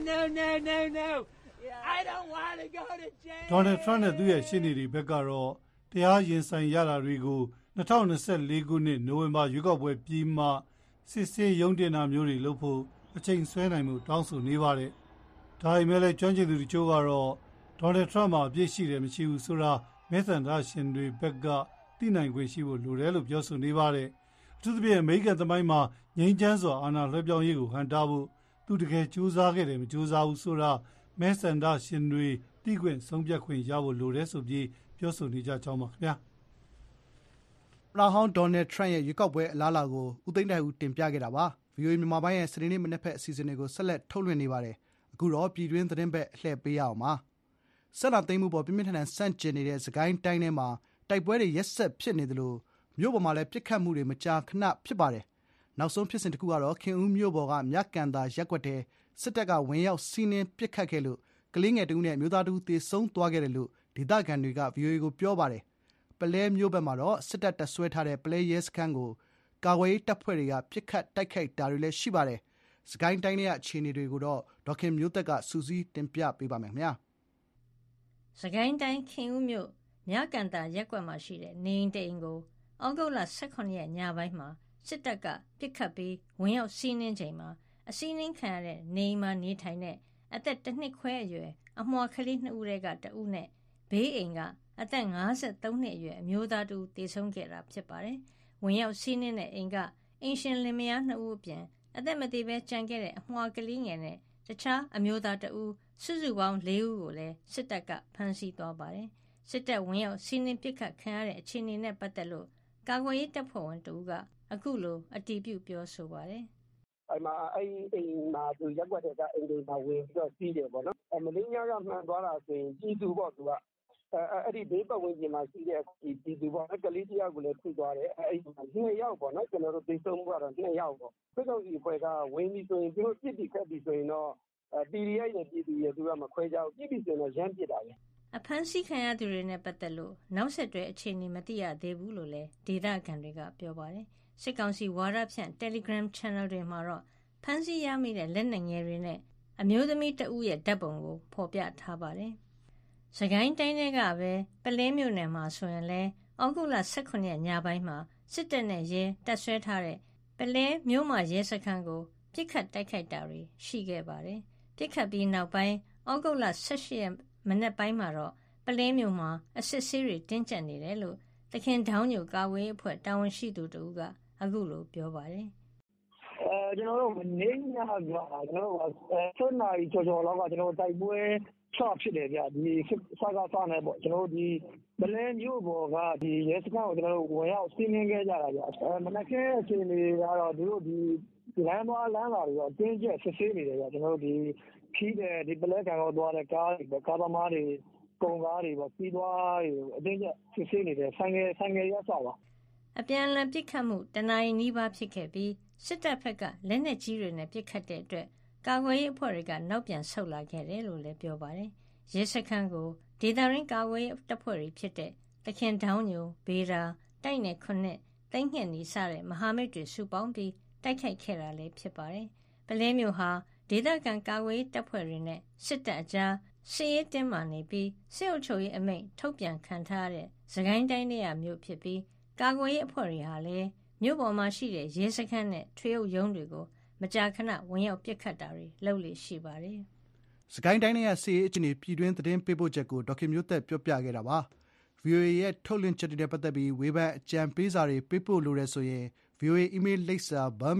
I don't want to go to jail. Donald Trump နဲ့သူ့ရဲ့ရှင်းနေတွေဘက်ကတော့တရားရင်ဆိုင်ရတာတွေကို2024ခုနှစ်နိုဝင်ဘာရွေးကောက်ပွဲပြီးမှစစ်ဆေးရုံးတင်တာမျိုးတွေလုပ်ဖို့အချိန်ဆွဲနိုင်မှုတောင်းဆိုနေပါတယ်။ဒါပေမဲ့လည်းကျွမ်းကျင်သူတချို့ကတော့ Donald Trump မှာအပြစ်ရှိတယ်မရှိဘူးဆိုတာမဲဆန္ဒရှင်တွေဘက်ကသိနိုင်ခွင့်ရှိဖို့လိုတယ်လို့ပြောဆိုနေပါတယ်။အထူးသဖြင့်အမေရိကန်သမိုင်းမှာငြိမ်းချမ်းစွာအာဏာလွှဲပြောင်းရေးကိုဟန်တားဖို့သူတကယ်ကြိုးစားခဲ့တယ်မကြိုးစားဘူးဆိုတာမဲဆန္ဒရှင်တွေသိခွင့်ဆုံးဖြတ်ခွင့်ရဖို့လိုတယ်ဆိုပြီးပြောဆိုနေကြကြောင်းပါခင်ဗျာပလာဟောင်းဒေါ်နယ်ထရန့်ရဲ့ရွေးကောက်ပွဲအလားအလာကိုဦးသိန်းတိုင်းဦးတင်ပြခဲ့တာပါ VOA မြန်မာပိုင်းရဲ့စနေနေ့မနက်ဖက်အစီအစဉ်တွေကိုဆက်လက်ထုတ်လွှင့်နေပါတယ်အခုတော့ပြည်တွင်းသတင်းဘက်အလှည့်ပေးရအောင်ပါဆက်လာသိမ်းမှုပေါ်ပြင်းပြင်းထန်ထန်ဆန့်ကျင်နေတဲ့စကိုင်းတိုင်းထဲမှာတိုက်ပွဲတွေရက်ဆက်ဖြစ်နေသလိုမြို့ပေါ်မှာလည်းပြစ်ခတ်မှုတွေမကြာခဏဖြစ်ပါတယ်နောက်ဆုံးဖြစ်စဉ်တစ်ခုကတော့ခင်ဦးမြို့ပေါ်ကမြကန်သာရက်ကွက်ထဲစစ်တပ်ကဝင်ရောက်စီးနင်းပစ်ခတ်ခဲ့လို့ကလေးငယ်တဦးနဲ့မျိုးသားတဦးသေဆုံးသွားခဲ့တယ်လို့ဒေသခံတွေက VOA ကိုပြောပါတယ်။ပလဲမြို့ဘက်မှာတော့စစ်တပ်တပ်ဆွဲထားတဲ့ပလဲရဲစခန်းကိုကာကွယ်ရေးတပ်ဖွဲ့တွေကပစ်ခတ်တိုက်ခိုက်တာတွေလည်းရှိပါတယ်။စကိုင်းတိုင်းရဲ့အခြေအနေတွေကိုတော့ဒေါခင်မျိုးသက်ကစူးစီးတင်ပြပေးပါမယ်ခင်ဗျာ။စကိုင်းတိုင်းခင်ဦးမြို့မြကန်တာရက်ကွက်မှာရှိတဲ့နေအိမ်တအိမ်ကိုဩဂုတ်လ18ရက်ညပိုင်းမှာစစ်တပ်ကပစ်ခတ်ပြီးဝင်ရောက်စီးနင်းချိန်မှာအစီးနှင်းခံရတဲ့နေအိမ်မှာနေထိုင်တဲ့အသက်1နှစ်ခွဲအရွယ်အမွှာကလေး2ဦးထဲက2ဦးနဲ့ဘေးအိမ်ကအသက်53နှစ်အရွယ်အမျိုးသားတူသေဆုံးခဲ့တာဖြစ်ပါတယ်။ဝင်ရောက်စီးနင်းတဲ့အိမ်ကအင်ရှင်လင်မယား2ဦးအပြင်အသက်မသေးပဲကြံခဲ့တဲ့အမွှာကလေးငယ်နဲ့တခြားအမျိုးသား2ဦးစုစုပေါင်း4ဦးကိုလည်းစစ်တပ်ကဖမ်းဆီးသွားပါတယ်။စစ်တပ်ဝင်ရောက်စီးနင်းပစ်ခတ်ခံရတဲ့အခြေအနေနဲ့ပတ်သက်လို့ကာကွယ်ရေးတပ်ဖွဲ့ဝင်2ဦးကအခုလိုအတည်ပြုပြောဆိုပါတယ်။အိမ်မှာသူရက်ွက်တဲ့အိမ်တွေမှာဝင်ပြီးတော့စီးတယ်ပေါ့နော်။မင်းညကမှန်သွားတာဆိုရင်ပြည်သူပေါ့သူကအဲ့ဒီဘေးပတ်ဝန်းကျင်မှာရှိတဲ့ပြည်သူပေါ့ကလေးတယောက်ကိုလည်းထိသွားတယ်အဲ့ဒီ2ယောက်ပေါ့နော်ကျွန်တော်တို့သိဆုံးမှုကတော့2ယောက်ပေါ့စစ်ကောင်စီအဖွဲ့ကဝင်ပြီးဆိုရင်သူတို့ပြစ်ပြီးခတ်ပြီးဆိုရင်တော့PDI နဲ့ပြည်သူရဲ့သူကမခွဲကြဘူးပြစ်ပြီးဆိုရင်တော့ရမ်းပစ်တာပဲအဖမ်းဆီးခံရသူတွေနဲ့ပတ်သက်လို့နောက်ဆက်တွဲအခြေအနေမသိရသေးဘူးလို့လည်းဒေသခံတွေကပြောပါတယ်စစ်ကောင်စီဝါဒဖြန့် Telegram Channel တွေမှာတော့ဖမ်းဆီးရမိတဲ့လက်နက်ငယ်တွေနဲ့အမျိုးသမီးတဦးရဲ့ဓာတ်ပုံကိုဖော်ပြထားပါတယ်။စကိုင်းတိုင်းတွေကပဲပလဲမြို့နယ်မှာဆိုရင်လဲဩဂုတ်လ18ရက်ညပိုင်းမှာစစ်တပ်နဲ့ရဲတပ်ဆွဲထားတဲ့ပလဲမြို့မှာရဲစခန်းကိုပြစ်ခတ်တိုက်ခိုက်တာတွေရှိခဲ့ပါတယ်။ပြစ်ခတ်ပြီးနောက်ပိုင်းဩဂုတ်လ18ရက်မနေ့ပိုင်းမှာတော့ပလဲမြို့မှာအစစ်ဆေးတွေတင်းကျပ်နေတယ်လို့တခင်ဒေါင်းညိုကာဝေးအဖွဲ့တာဝန်ရှိသူတို့ကအခုလိုပြောပါတယ်ကျွန်တော်တို့မနေ့ညကကျွန်တော်တို့7နာရီကျော်လောက်ကကျွန်တော်တိုက်ပွဲချဖြစ်တယ်ဗျဒီစကားစားနေပေါ့ကျွန်တော်တို့ဒီပလဲမြို့ပေါ်ကဒီရဲစခန်းကိုကျွန်တော်တို့ဝင်ရောက်စီးနင်းခဲ့ကြတာဗျမနက်ခင်းအချိန်တွေကတော့သူတို့ဒီလမ်းသွားလမ်းလာတွေတော့တင်းကျပ်စစ်ဆေးနေတယ်ဗျကျွန်တော်တို့ဒီခီးတယ်ဒီပလဲကံတော့သွားတဲ့ကားတွေကားသမားတွေကုန်ကားတွေပေါ့စီးသွားတွေအတင်းကျပ်စစ်ဆေးနေတယ်ဆိုင်ငယ်ရဆောက်ပါအပြန်လည်ပစ်ခတ်မှုတနအီနီးပါးဖြစ်ခဲ့ပြီးစစ်တပ်ဘက်ကလက်နက်ကြီးတွေနဲ့ပစ်ခတ်တဲ့အတွက်ကာကွယ်ရေးအဖွဲ့တွေကနောက်ပြန်ဆုတ်လာခဲ့တယ်လို့လည်းပြောပါတယ်။ရဲစခန်းကိုဒေသရင်းကာကွယ်ရေးတပ်ဖွဲ့တွေဖြစ်တဲ့တခင်ဒေါင်းညိုဘေးရာတိုက်နယ်ခုနှစ်တိမ့်ငှက်နီစတဲ့မဟာမိတ်တွေစုပေါင်းပြီးတိုက်ခိုက်ခဲ့တာလည်းဖြစ်ပါတယ်။ပလဲမျိုးဟာဒေသခံကာကွယ်ရေးတပ်ဖွဲ့တွေနဲ့စစ်တပ်အကြားစစ်ရေးတင်းမာနေပြီးစစ်အုပ်ချုပ်ရေးအမိန့်ထုတ်ပြန်ခံထားတဲ့စကိုင်းတိုင်းရဲ့မြို့ဖြစ်ပြီးကာကွယ်ရေးအဖွဲ့တွေဟာလည်းမြို့ပေါ်မှာရှိတဲ့ရဲစခန်းနဲ့ထွေအုပ်ရုံးတွေကိုမကြာခဏဝင်ရောက်ပစ်ခတ်တာတွေလုပ်လေရှိပါတယ်။စကိုင်းတိုင်းရဲ့စစ်ရေးအခြေအနေပြည်တွင်းသတင်းပေးပို့ချက်ကိုဒေါခင်မျိုးသက်ပြောပြခဲ့တာပါ။ VOA ရဲ့ထုတ်လွှင့်ချက်တွေနဲ့ပတ်သက်ပြီးဝေဖန်အကြံပေးစာတွေပေးပို့လိုတဲ့ဆိုရင် VOA email လိပ်စာ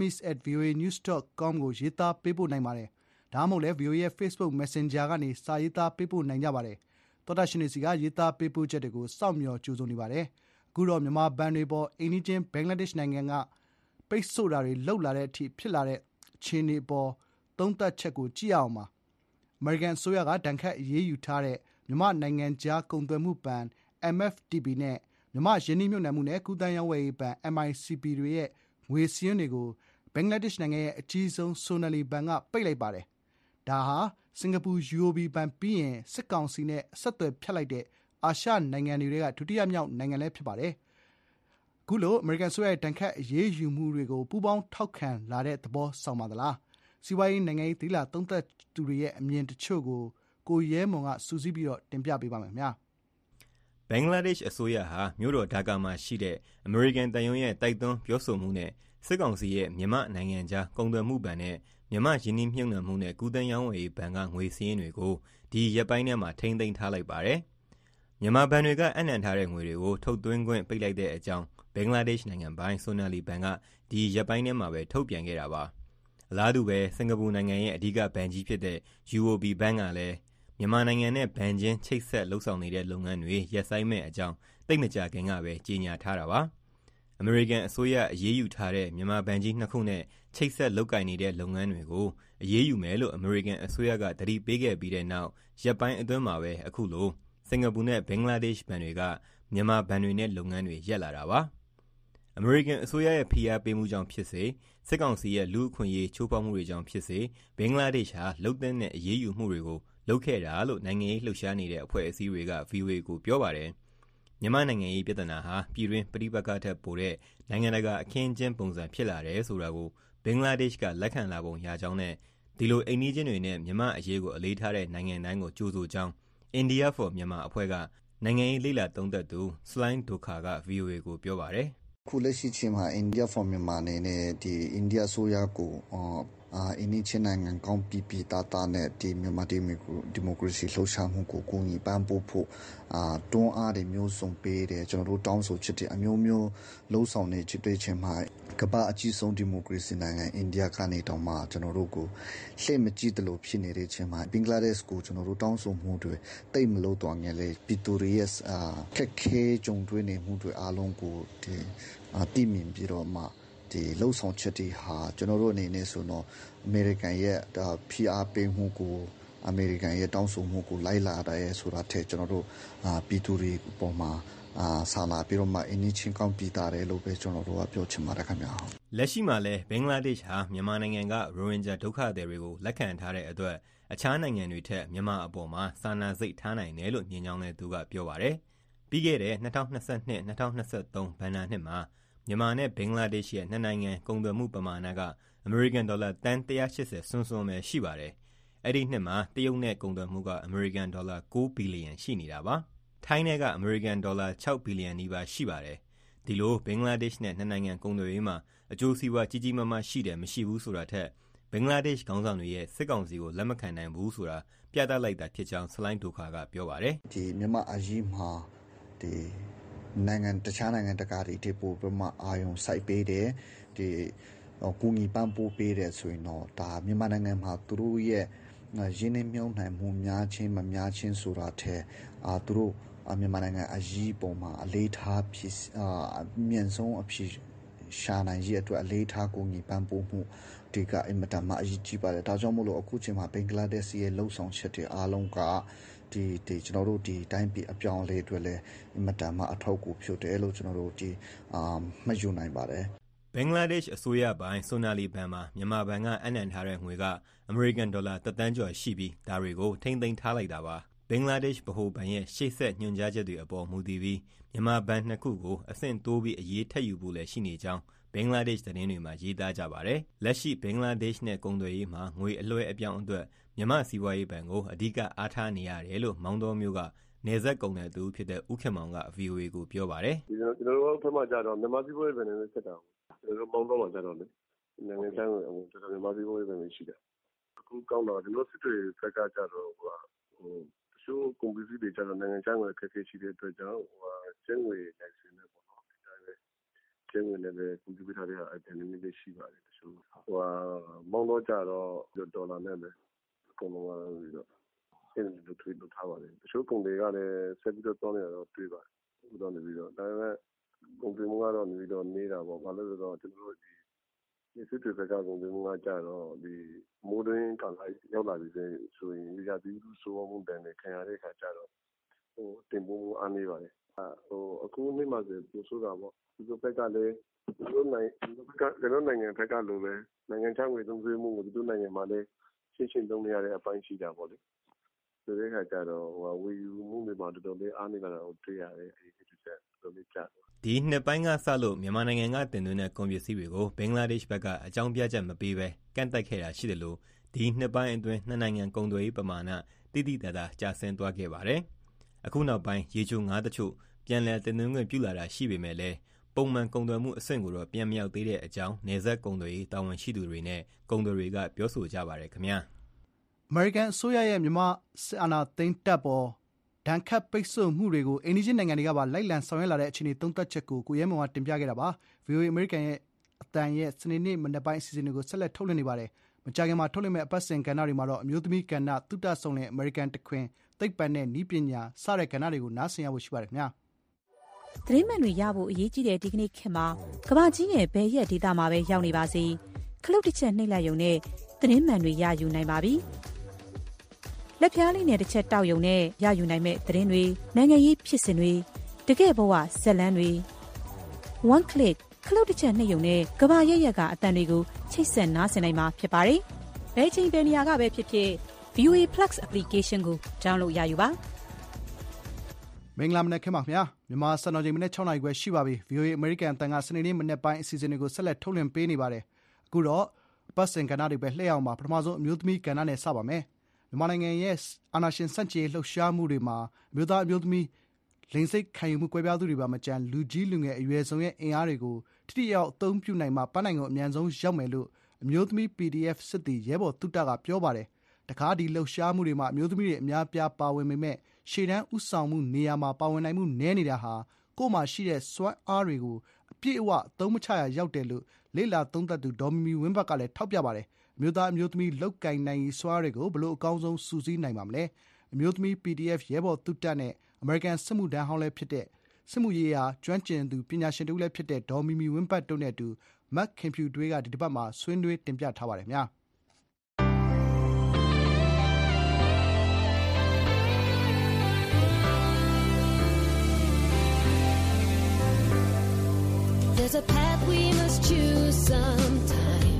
burmese@voanews.com ကိုရေးသားပေးပို့နိုင်ပါတယ်။ဒါမှမဟုတ်လည်း VOA ရဲ့ Facebook Messenger ကနေစာရေးသားပေးပို့နိုင်ကြပါတယ်။သောတာရှင်တွေစီကရေးသားပေးပို့ချက်တွေကိုစောင့်မျှော်ကြိုဆိုနေပါတယ်။အခုတော့မြန်မာဘဏ်တွေပေါ်အိန္ဒိချင်းဘင်္ဂလားဒေ့ရှ်နိုင်ငံကပိတ်ဆို့တာတွေလှုပ်လာတဲ့အထိဖြစ်လာတဲ့အခြေအနေပေါ်သုံးသပ်ချက်ကိုကြည့်အောင်ပါ။ American အစိုးရကဒဏ်ခတ်အရေးယူထားတဲ့မြန်မာနိုင်ငံခြားကုန်သွယ်မှုဘဏ် MFTB နဲ့မြန်မာယင်းနှိမ့်မြုပ်နှံမှုနဲ့ကုသရေးရောင်းဝယ်ရေးဘဏ် MICB တွေရဲ့ငွေစည်းတွေကိုဘင်္ဂလားဒေ့ရှ်နိုင်ငံရဲ့အကြီးဆုံး Sonali ဘဏ်ကပိတ်လိုက်ပါတယ်။ဒါဟာစင်ကာပူ UOB ဘဏ်ပြီးရင်စစ်ကောင်စီနဲ့အဆက်အသွယ်ဖြတ်လိုက်တဲ့အာရှနိုင်ငံတွေကဒုတိယမြောက်နိုင်ငံလည်းဖြစ်ပါတယ်။အခုလိုအမေရိကန်ဆိုရဲ့တန်ခတ်အရေးယူမှုတွေကိုပူးပေါင်းထောက်ခံလာတဲ့သဘောဆောင်ပါသလား။စီးပွားရေးနိုင်ငံရေးသီလာသုံးသက်သူတွေရဲ့အမြင်တချို့ကိုရဲမွန်ကစူးစီးပြီးတော့တင်ပြပေးပါမယ်ခင်ဗျာ။ဘင်္ဂလားဒေ့ရှ်အစိုးရဟာမြို့တော်ဒါကာမှာရှိတဲ့အမေရိကန်တန်ယုံရဲ့တိုက်တွန်းပြောဆိုမှုနဲ့စစ်ကောင်စီရဲ့မြန်မာနိုင်ငံခြားကုန်သွယ်မှုဘဏ်နဲ့မြန်မာယင်းနှိမ့်မြုပ်နှံမှုနဲ့ကုသရေးရောင်းဝယ်ရေးဘဏ်ကငွေစည်းရင်းတွေကိုဒီရက်ပိုင်းထဲမှာထိန်းသိမ်းထားလိုက်ပါတယ်။မြန်မာဘဏ်တွေကအနှံထားတဲ့ငွေတွေကိုထုတ်သွင်းခွင့်ပိတ်လိုက်တဲ့အကြောင်းဘင်္ဂလားဒေ့ရှ်နိုင်ငံပိုင်ဆိုနာလီဘဏ်ကဒီရက်ပိုင်းထဲမှာပဲထုတ်ပြန်ခဲ့တာပါ။အလားတူပဲစင်ကာပူနိုင်ငံရဲ့အဓိကဘဏ်ကြီးဖြစ်တဲ့ UOB ဘဏ်ကလည်းမြန်မာနိုင်ငံနဲ့ဘဏ်ချင်းချိတ်ဆက်လှုပ်ဆောင်နေတဲ့လုပ်ငန်းတွေရပ်ဆိုင်းမဲ့အကြောင်းသိပ်မကြာခင်ကပဲကြေညာထားတာပါ။အမေရိကန်အစိုးရအရေးယူထားတဲ့မြန်မာဘဏ်ကြီး2ခုနဲ့ချိတ်ဆက်လုပ်ကိုင်နေတဲ့လုပ်ငန်းတွေကိုအရေးယူမယ်လို့အမေရိကန်အစိုးရကသတိပေးခဲ့ပြီးတဲ့နောက်ရက်ပိုင်းအတွင်းမှာပဲအခုလိုစင်ကာပူနဲ့ဘင်္ဂလားဒေ့ရှ်ဘဏ်တွေကမြန်မာဘဏ်တွေနဲ့လုပ်ငန်းတွေရပ်လာတာပါအမေရိကန်အစိုးရရဲ့ဖိအားပေးမှုကြောင့်ဖြစ်စေစစ်ကောင်စီရဲ့လူအခွင့်အရေးချိုးဖောက်မှုတွေကြောင့်ဖြစ်စေဘင်္ဂလားဒေ့ရှ်ဟာလှုပ်တဲ့အရေးယူမှုတွေကိုလုပ်ခဲ့တာလို့နိုင်ငံရေးလှုပ်ရှားနေတဲ့အဖွဲ့အစည်းတွေက VOA ကိုပြောပါတယ်မြန်မာနိုင်ငံရေးပြဿနာဟာပြည်တွင်းပဋိပက္ခထက်ပိုတဲ့နိုင်ငံတကာအခင်းအကျင်းပုံစံဖြစ်လာတယ်ဆိုတာကိုဘင်္ဂလားဒေ့ရှ်ကလက်ခံလာပုံရကြောင်းနဲ့ဒီလိုအိမ်နီးချင်းတွေနဲ့မြန်မာအရေးကိုအလေးထားတဲ့နိုင်ငံတိုင်းကိုကြိုဆိုကြောင်း India for Myanmar အဖွဲ့ကနိုင်ငံရေးလေ့လာသုံးသပ်သူ Slime Dokha က VOA ကိုပြောပါတယ်ခုလက်ရှိချိန်မှာ India for Myanmar အနေနဲ့ဒီ India ဆိုရကိုအိန္ဒိချင်းနိုင်ငံကောင်းပြည်တာနဲ့ဒီမြန်မာဒီမိုကရေစီလှုပ်ရှားမှုကိုကူညီပံ့ပိုးဖို့တွန်းအားတွေမျိုးစုံပေးတယ်ကျွန်တော်တို့တောင်းဆိုချစ်တဲ့အမျိုးမျိုးလှုံ့ဆော်နေချစ်တဲ့ချိန်မှာကမ္ဘာအကြီးဆုံးဒီမိုကရေစီနိုင်ငံအိန္ဒိယကနေတောင်မှကျွန်တော်တို့ကိုလှည့်မကြည့်တယ်လို့ဖြစ်နေတဲ့ချိန်မှာဘင်္ဂလားဒေ့ရှ်ကိုကျွန်တော်တို့တောင်းဆိုမှုတွေတိတ်မလို့တော့ငယ်လေပီတိုရီယက်ခက်ခဲကြုံတွေ့နေမှုတွေအားလုံးကိုဒီတည်မြင်ပြီးတော့မှဒီလှုပ်ဆောင်ချက်တွေဟာကျွန်တော်တို့အနေနဲ့ဆိုတော့အမေရိကန်ရဲ့ဖိအားပေးမှုကိုအမေရိကန်ရဲ့တောင်းဆိုမှုကိုလိုက်လာတယ်ဆိုတာထက်ကျွန်တော်တို့ပြည်သူတွေပေါ်မှာဆာလာပြီးတော့မှအင်းချင်းကောင်းပြည်တာတယ်လို့ပဲကျွန်တော်တို့ကပြောချင်ပါတယ်ခင်ဗျာလက်ရှိမှာလဲဘင်္ဂလားဒေ့ရှ်ဟာမြန်မာနိုင်ငံကရိုဟင်ဂျာဒုက္ခသည်တွေကိုလက်ခံထားတဲ့အတွက်အခြားနိုင်ငံတွေထက်မြန်မာအပေါ်မှာစာနာစိတ်ထားနိုင်တယ်လို့ညင်ကြောင်းတဲ့သူကပြောပါတယ်ပြီးခဲ့တဲ့2022-2023ဘဏ္ဍာနှစ်မှာမြန်မာနဲ့ဘင်္ဂလားဒေ့ရှ်ရဲ့နှစ်နိုင်ငံကုန်သွယ်မှုပမာဏကအမေရိကန်ဒေါ်လာတန်180စွန်းစွန်းပဲရှိပါတယ်။အဲ့ဒီနှစ်မှာတရုတ်နဲ့ကုန်သွယ်မှုကအမေရိကန်ဒေါ်လာ9ဘီလီယံရှိနေတာပါ။ထိုင်းနဲ့ကအမေရိကန်ဒေါ်လာ6ဘီလီယံနီးပါးရှိပါတယ်။ဒီလိုဘင်္ဂလားဒေ့ရှ်နဲ့နှစ်နိုင်ငံကုန်သွယ်ရေးမှာအကျိုးစီးပွားကြီးကြီးမားမားရှိတယ်မရှိဘူးဆိုတာထက်ဘင်္ဂလားဒေ့ရှ်ခေါင်းဆောင်တွေရဲ့စစ်ကောင်စီကိုလက်မခံနိုင်ဘူးဆိုတာပြသလိုက်တာဖြစ်ကြောင်းဆလိုင်းဒိုခါကပြောပါတယ်။ဒီမြန်မာအရေးမှာဒီနိုင်ငံတခြားနိုင်ငံတကာတွေပို့ပြီးမှအာယုံစိုက်ပေးတယ်ဒီကူညီပံ့ပိုးပေးတယ်ဆိုရင်တော့ဒါမြန်မာနိုင်ငံမှာသူတို့ရဲ့ရင်းနှီးမြှုပ်နှံမှုများချင်းမများချင်းဆိုတာထက်သူတို့မြန်မာနိုင်ငံအရေးပေါ်မှာအလေးထားဖြစ်အမြင့်ဆုံးအဖြစ်ရှာနိုင်ရဲ့အတွက်အလေးထားကူညီပံ့ပိုးမှုဒီကအင်မတန်မှအရေးကြီးပါတယ်ဒါကြောင့်မို့လို့အခုချိန်မှာဘင်္ဂလားဒေ့ရှ်ရဲ့လှုပ်ဆောင်ချက်တွေအားလုံးကဒီကျွန်တော်တို့ဒီတိုင်းပြည်အပြောင်းအလဲတွေလည်းအင်မတန်မှအထောက်အကူဖြစ်တယ်လို့ကျွန်တော်တို့ဒီမှတ်ယူနိုင်ပါတယ်ဘင်္ဂလားဒေ့ရှ်အစိုးရပိုင်းဆိုနာလီဘဏ်မှာမြန်မာဘဏ်ကအနှံထားတဲ့ငွေကအမေရိကန်ဒေါ်လာ1 သန်းကျော်ရှိပြီးဒါတွေကိုထိမ့်သိမ်းထားလိုက်တာပါဘင်္ဂလားဒေ့ရှ်ဗဟိုဘဏ်ရဲ့ရှေ့ဆက်ညွှန်ကြားချက်တွေအပေါ်မူတည်ပြီးမြန်မာဘဏ်နှစ်ခုကိုအဆင့်တိုးပြီးအရေးထပ်ယူဖို့လည်းရှိနေကြောင်းဘင်္ဂလားဒေ့ရှ်သတင်းတွေမှာရေးသားကြပါတယ်လက်ရှိဘင်္ဂလားဒေ့ရှ်နဲ့ကုန်သွယ်ရေးမှာငွေအလွှဲအပြောင်းအတွက်မြန်မာစီးပွားရေးဘဏ်ကိုအဓိကအားထားနေရတယ်လို့မောင်တော်မျိုးကနယ်စပ်ကုန်တဲ့သူဖြစ်တဲ့ဦးခင်မောင်က VOA ကိုပြောပါတယ်ကျွန်တော်တို့ဖက်မှာကြတော့မြန်မာစီးပွားရေးဘဏ်နဲ့ဆက်တာကျွန်တော်တို့မောင်တော်မှာကြတော့လေနိုင်ငံခြားငွေတော်တော်မြန်မာစီးပွားရေးဘဏ်ရှိတယ်အခုကောင်းတော့ကျွန်တော်စစ်တွေဖက်ကကြတော့တချို့ကုန်ပစ္စည်းတွေကြတော့နိုင်ငံခြားငွေအခက်အခဲရှိတဲ့အတွက်ကြောင့်ကျင်းငွေလိုင်စင်နဲ့ပေါ့နော်ဒီတိုင်းပဲကျင်းငွေနဲ့ပဲကွန်ပျူတာတွေအတိုင်းနည်းနည်းရှိပါတယ်တချို့မောင်တော်ကြတော့ဒေါ်လာနဲ့ပဲအကုန်လုံးပြီးတော့အဲ့လိုထွေးလုပ်ထားပါတယ်တချို့ကုန်တွေကလည်းဆက်ပြီးတော့တောင်းနေတော့တွေ့ပါတယ်ဥတော့နေပြီးတော့ဒါပေမဲ့ကုန်တင်မှုကတော့နေပြီးတော့နေတာပေါ့ဘာလို့လဲဆိုတော့ကျွန်တော်တို့ဒီစစ်တွေဘက်ကကုန်တင်မှုကကြတော့ဒီမိုးတွင်းကာလရောက်လာပြီဆိုရင်ရာသီဥတုဆိုးမှုတန်နေခံရတဲ့ခါကျတော့တင်ပို့မှုအားနေပါတယ်အခုနေ့မှဆိုပိုဆိုးတာပေါ့ဒီဘက်ကလည်းဒီလိုနိုင်ငံဘက်ကလိုပဲနိုင်ငံခြားငွေသုံးစွဲမှုကိုဒီလိုနိုင်ငံမှာလည်းရှင်းသုံးနေရတဲ့အပိုင်းရှိတာပေါ့လေဆိုတဲ့ခါကျတော့ဝေယူမှုတွေမှာတော်တော်လေးအားနေလာတာကိုတွေ့ရတယ်အဲဒီတစ်ချက်တော်တော်လေးကြာဒီနှစ်ပိုင်းကစလို့မြန်မာနိုင်ငံကတင်သွင်းတဲ့ကုန်ပစ္စည်းတွေကိုဘင်္ဂလားဒေ့ရှ်ဘက်ကအကြောင်းပြချက်မပေးဘဲကန့်သက်ခဲ့တာရှိတယ်လို့ဒီနှစ်ပိုင်းအတွင်းနှစ်နိုင်ငံကုန်သွယ်ရေးပမာဏတိတိတသာကျဆင်းသွားခဲ့ပါတယ်အခုနောက်ပိုင်းရေချိုငါးတချို့ပြန်လည်တင်သွင်းခွင့်ပြုလာတာရှိပေမဲ့လည်းပုံမှန်ကုန်သွယ်မှုအဆင့်ကိုတော့ပြန်မရောက်သေးတဲ့အကြောင်းနယ်စပ်ကုန်သွယ်ရေးတာဝန်ရှိသူတွေနဲ့ကုန်သွယ်တွေကပြောဆိုကြပါတယ်ခင်ဗျာအမေရိကန်အစိုးရရဲ့မြန်မာစစ်အာဏာသိမ်းတပ်ပေါ်ဒဏ်ခတ်ပိတ်ဆို့မှုတွေကိုအိန္ဒိယနိုင်ငံတွေကပါလိုက်လံဆောင်ရွက်လာတဲ့အခြေအနေသုံးသပ်ချက်ကိုကိုရဲမောင်ကတင်ပြခဲ့တာပါ VOA အမေရိကန်ရဲ့အတန်ရဲ့စနေနေ့မနက်ပိုင်းအစီအစဉ်တွေကိုဆက်လက်ထုတ်လွှင့်နေပါတယ်မကြာခင်မှာထုတ်လွှင့်မဲ့အပတ်စဉ်ကဏ္ဍတွေမှာတော့အမျိုးသမီးကဏ္ဍသုတဆောင်တဲ့အမေရိကန်တခွင်သိပ္ပံနဲ့နည်းပညာစတဲ့ကဏ္ဍတွေကိုနားဆင်ရဖို့ရှိပါတယ်ခင်ဗျာသတင်းမှန်တွေရဖို့အရေးကြီးတဲ့ဒီကနေ့ခေတ်မှာကမ္ဘာကြီးနဲ့ဘယ်ရက်ဒေသမှာပဲရောက်နေပါစေခလုတ်တစ်ချက်နှိပ်လိုက်ရုံနဲ့သတင်းမှန်တွေရယူနိုင်ပါပြီလက်ဖြားလေးနဲ့တစ်ချက်တောက်ရုံနဲ့ရယူနိုင်မဲ့သတင်းတွေနိုင်ငံရေးဖြစ်စဉ်တွေတကယ့်ဘဝဇာတ်လမ်းတွေ one click ခလုတ်တစ်ချက်နှိပ်ရုံနဲ့ကဘာရက်ရက်ကအတန်တွေကိုချိတ်ဆက်နားဆင်နိုင်မှာဖြစ်ပါတယ်။ဘယ်ချိန်ဘယ်နေရာကပဲဖြစ်ဖြစ် VOA Plus application ကို download ရယူပါမင်္ဂလာမနက်ခင်းပါခင်ဗျာမြန်မာစံတော်ချိန်မနေ့6နာရီခွဲရှိပါပြီ VOA American အတန်ကစနေနေ့မနေ့ပိုင်းအစီအစဉ်တွေကိုဆက်လက်ထုတ်လွှင့်ပေးနေပါတယ်အခုတော့ပတ်စင်ကဏ္ဍတွေပဲလှည့်အောင်ပါပထမဆုံးအမျိုးသမီးကဏ္ဍနဲ့စပါမယ်မြန်မာနိုင်ငံရဲ့အာဏာရှင်စန့်ကျင်လှုပ်ရှားမှုတွေမှာအမျိုးသားအမျိုးသမီးလိင်စိတ်ခံယူမှုကွဲပြားသူတွေပါမကြမ်းလူကြီးလူငယ်အရွယ်ဆုံးရဲ့အင်အားတွေကိုထိထိရောက်အသုံးပြုနိုင်မှပန်းနိုင်ကိုအမြန်ဆုံးရောက်မယ်လို့အမျိုးသမီး PDF စစ်သည်ရဲဘော်တုတကပြောပါတယ်တခါဒီလှုပ်ရှားမှုတွေမှာအမျိုးသမီးတွေအများပြားပါဝင်ပေမဲ့ရှေ့တန်းဥဆောင်မှုနေရာမှာပါဝင်နိုင်မှုနည်းနေတာဟာကိုယ်မှာရှိတဲ့စွမ်းအားတွေကိုအပြည့်အဝအသုံးမချရရောက်တယ်လို့လေ့လာသုံးသပ်သူဒေါ်မီမီဝင်းဘတ်ကလည်းထောက်ပြပါတယ်အမျိုးသားအမျိုးသမီးလောက်ကင်နိုင်ရေးစွမ်းအားတွေကိုဘလို့အကောင်းဆုံးစုစည်းနိုင်ပါမလဲအမျိုးသမီး PDF ရဲဘော်တုတနဲ့အမေရိကန်စစ်မှုထမ်းဟောင်းလည်းဖြစ်တဲ့စစ်မှုရေးရာကျွမ်းကျင်သူပညာရှင်တူလည်းဖြစ်တဲ့ဒေါ်မီမီဝင်းဘတ်တို့နဲ့အတူမတ်ခင်ဖြူတွေးကဒီတစ်ပတ်မှာဆွေးနွေးတင်ပြထားပါတယ်များ There's a path we must choose sometime.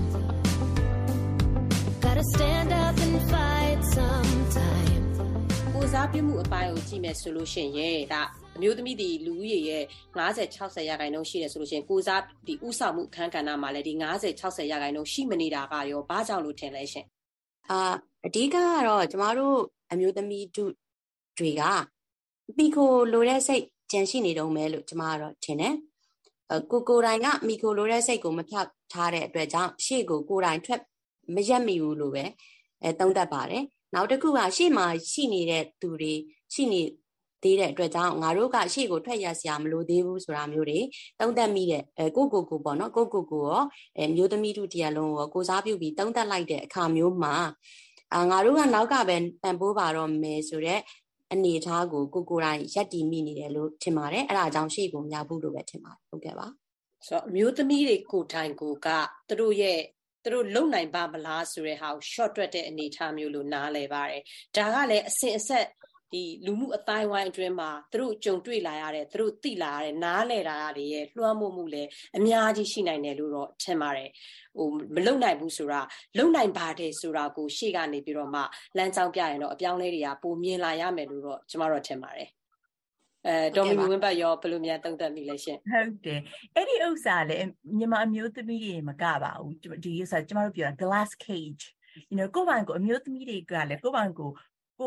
Gotta stand up and fight sometime. ကိုစားပြုမှုအပိုင်းကိုကြည့်မယ်ဆိုလို့ရှိရင်ဒါအမျိုးသမီးဒီလူဦးရေရဲ့50-60ရာခိုင်နှုန်းရှိတယ်ဆိုလို့ရှိရင်ကိုစားဒီဥဆောင်မှုအခန်းကဏ္ဍမှာလည်းဒီ50-60ရာခိုင်နှုန်းရှိမနေတာကရောဘာကြောင့်လို့ထင်လဲရှင်အဓိကကတော့ကျမတို့အမျိုးသမီးတွေကပီကိုလိုတဲ့စိတ်ကြံရှိနေတုံးပဲလို့ကျမကတော့ထင်တယ်ကိုတိုင်ကမီကိုလိုတဲ့စိတ်ကိုမဖြောက်ထားတဲ့အတွက်ကြောင့်ရှေ့ကိုကိုတိုင်ထွက်မရက်မိဘူးလို့ပဲသုံးသပ်ပါတယ်နောက်တစ်ခုကရှေ့မှာရှိနေတဲ့သူတွေရှိနေသေးတဲ့အတွက်ကြောင့်ငါတို့ကရှေ့ကိုထွက်ရစရာမလိုသေးဘူးဆိုတာမျိုးတွေသုံးသပ်မိတဲ့ကိုပေါ့နော်ကိုရောမျိုးသမီးတို့တရားလုံးကိုစားပြုပြီးသုံးသပ်လိုက်တဲ့အခါမျိုးမှာငါတို့ကနောက်ကပဲပံ့ပိုးပါတော့မယ်ဆိုတဲ့အနေအထားကိုကိုတိုင်ရက်တည်မိနေတယ်လို့ထင်ပါတယ်အဲ့ဒါကြောင့်ရှေ့ကိုများဘူးလို့ပဲထင်ပါတယ်ဟုတ်ကဲ့ပါဆိုတော့အမျိုးသမီးတွေကိုတိုင်ကိုကသူတို့လုံနိုင်ပါမလားဆိုတဲ့ဟာကို short တွက်တဲ့အနေအထားမျိုးလို့နားလည်ပါတယ်ဒါကလည်းအစဉ်အဆက်ဒီလူမှုအတိုင်းဝိုင်းအတွင်းမှာသူတို့ကြုံတွေ့လာရတဲ့သူတို့သိလာရတဲ့နားလည်လာရတဲ့ရဲ့လွှမ်းမိုးမှုလည်းအများကြီးရှိနိုင်တယ်လို့တော့ထင်ပါတယ်မလုံနိုင်ဘူးဆိုတာလုံနိုင်ပါတယ်ဆိုတာကိုရှေ့ကနေပြီးတော့မှလမ်းကြောင်းပြရင်တော့အပြောင်းလဲတွေကပိုမြင်လာရမယ်လို့တော့ကျမတို့ထင်ပါတယ်ဒေါ်မီမီဝင်းဘတ်ရောဘယ်လိုများသုံးသပ်မိလဲရှင်ဟုတ်တယ်အဲ့ဒီဥစ္စာလည်းမြန်မာအမျိုးသမီးတွေမကပါဘူးဒီဥစ္စာကျမတို့ပြောတာ glass cageကိုယ့်ဘာကိုအမျိုးသမီးတွေကလည်းကိုယ့်ဘာကို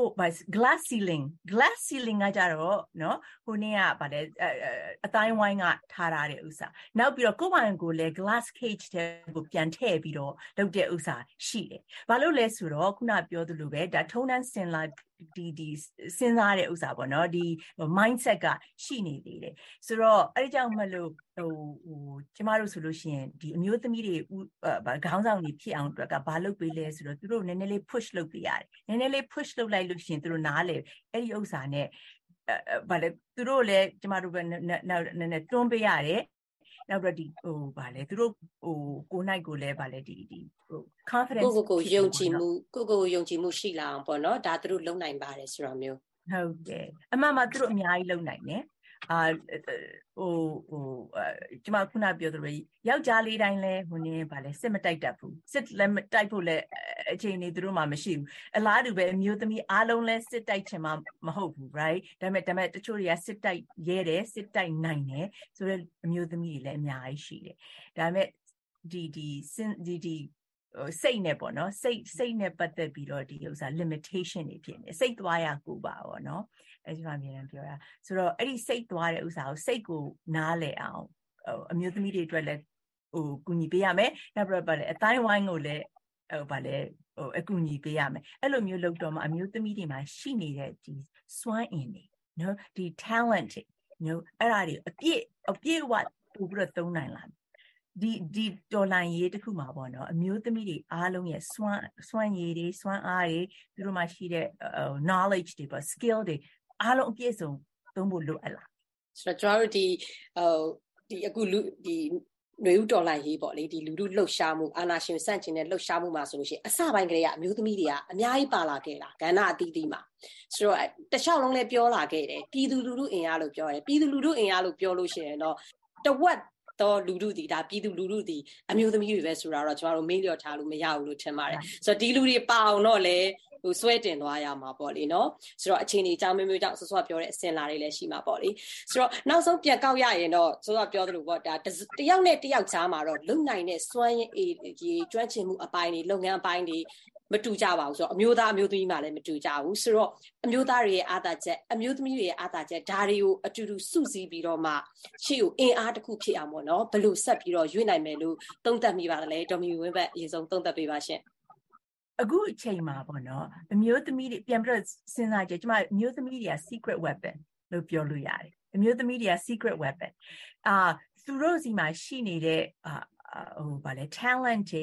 glass ceiling ကကြတော့နော်ဟိုနေ့ကဗါလဲအတိုင်းဝိုင်းကထားရတဲ့ဥစ္စာနောက်ပြီးတော့ကိုယ့်ဘာကိုလည်း glass cage တဲ့ကိုပြန်ထည့်ပြီးတော့လုပ်တဲ့ဥစ္စာရှိတယ်ဘာလို့လဲဆိုတော့ခုနပြောသလိုပဲဒါထုံးတန်းစင်လာဒီစဉ်းစားတဲ့ဥစ္စာပေါ့နော်ဒီ mindset ကရှိနေသေးတယ်ဆိုတော့အဲ့ဒီကြောင့်မလို့ကျမတို့ဆိုလို့ရှိရင်ဒီအမျိုးသမီးတွေခေါင်းဆောင်တွေဖြစ်အောင်အတွက်ကဘာလုပ်ပေးလဲဆိုတော့သူတို့နည်းနည်းလေး push လုပ်ပေးရတယ်နည်းနည်းလေး push လုပ်လိုက်လို့ရှိရင်သူတို့နားလေအဲ့ဒီဥစ္စာနဲ့ဗါလေသူတို့လည်းကျမတို့ပဲနည်းနည်းတွန်းပေးရတယ်နောက်တော့ဒီဗါလေသူတို့ကိုနိုင်ကိုလည်းဗါလေဒီconfidence ကိုယုံကြည်မှုရှိလာအောင်ပေါ့နော်ဒါသူတို့လုံနိုင်ပါတယ်ဆိုတာမျိုးဟုတ်တယ်အမှန်မှသူတို့အများကြီးလုံနိုင်တယ်ကျမခုနပြောသလိုယောက်ျားလေးတိုင်းလဲဟိုနည်းဗာလဲစစ်မတိုက်တတ်ဘူးစစ်လည်းမတိုက်ဖို့လဲအချိန်နေသူတို့မှမရှိဘူးအလားတူပဲအမျိုးသမီးအားလုံးလဲစစ်တိုက်ချင်မှမဟုတ်ဘူး right ဒါပေမဲ့တချို့တွေကစစ်တိုက်ရဲတယ်စစ်တိုက်နိုင်တယ်ဆိုတော့အမျိုးသမီးတွေလည်းအများကြီးရှိတယ်ဒါပေမဲ့ဒီစိတ်နဲ့ပေါ့နော်စိတ်နဲ့ပတ်သက်ပြီးတော့ဒီဥစ္စာ limitation တွေဖြစ်နေစိတ်သွားရကိုပါပေါ့နော်အဲ့ဒီမှာအမြဲတမ်းပြောတာဆိုတော့အဲ့ဒီစိတ်သွားတဲ့ဥစ္စာကိုစိတ်ကိုနားလည်အောင်အမျိုးသမီးတွေအတွက်လည်းကူညီပေးရမယ်နောက်ပြီးတော့အတိုင်းဝိုင်းကိုလည်းအကူညီပေးရမယ်အဲ့လိုမျိုးလုပ်တော့မှအမျိုးသမီးတွေမှာရှိနေတဲ့ဒီစွမ်းအင်တွေနော်ဒီ talent တွေနော်အဲ့ဒါတွေအပြည့်အဝပို့ပြီးတော့သုံးနိုင်လာဒီဒေါ်လာရေးတစ်ခုမှာပေါ့နော်အမျိုးသမီးတွေအားလုံးရဲ့စွမ်းရည်တွေစွမ်းအားတွေသူတို့မှာရှိတဲ့ knowledge တွေပေါ့ skill တွေအားလုံးအပြည့်စုံသုံးဖို့လိုအပ်လာဆိုတော့ကျွန်တော်တို့ဒီအခုဒီຫນွေဦးဒေါ်လာရေးပေါ့လေဒီလူထုလှုပ်ရှားမှုအာဏာရှင်ဆန့်ကျင်တဲ့လှုပ်ရှားမှုမှာဆိုလို့ရှိရင်အစပိုင်းကလေးကအမျိုးသမီးတွေကအများကြီးပါလာခဲ့တာကဏ္ဍအသီးသီးမှာဆိုတော့တခြားလုံးလည်းပြောလာခဲ့တယ်ပြည်သူလူထုအင်အားလို့ပြောတယ်ပြည်သူလူထုအင်အားလို့ပြောလို့ရှိရင်တော့တဝက်တော့လူထုဒီဒါပြည်သူလူထုဒီအမျိုးသမီးတွေပဲဆိုတာတော့ကျွန်တော်တို့မေးလျော်ထားလို့မရဘူးလို့ထင်ပါတယ်ဆိုတော့ဒီလူတွေပါအောင်တော့လေဆွဲတင်သွားရမှာပေါ့လေနော်ဆိုတော့အခြေအနေအကြောင်းမျိုးကြောင့်စောစောပြောတဲ့အစင်လာတွေလည်းရှိမှာပေါ့လေဆိုတော့နောက်ဆုံးပြန်ကောက်ရရင်တော့စောစောပြောသလိုပေါ့ဒါတယောက်နဲ့တယောက်ကြားမှာတော့လုံနိုင်တဲ့စွမ်းရည်ကျွမ်းကျင်မှုအပိုင်းတွေလုပ်ငန်းအပိုင်းတွေမတူကြပါဘူးဆိုတော့အမျိုးသားအမျိုးသမီးမှလည်းမတူကြဘူးဆိုတော့အမျိုးသားတွေရဲ့အာသာချက်အမျိုးသမီးတွေရဲ့အာသာချက်ဒါတွေကိုအတူတူစုစည်းပြီးတော့မှရှေ့ကိုအင်အားတစ်ခုဖြစ်အောင်ပေါ့နော်ဘယ်လိုဆက်ပြီးတော့ရွေးနိုင်မယ်လို့သုံးသပ်မိပါသလဲဒေါ်မီဝင်းဘက်အရင်ဆုံးသုံးသပ်ပေးပါရှင်အခုအချိန်မှာပေါ့နော်အမျိုးသမီးတွေပြန်ပြီးတော့စဉ်းစားကြည့်ကျွန်မအမျိုးသမီးတွေက secret weapon လို့ပြောလို့ရတယ်အမျိုးသမီးတွေက secret weapon သူတို့စီမှာရှိနေတဲ့ဗာလဲ talent တွေ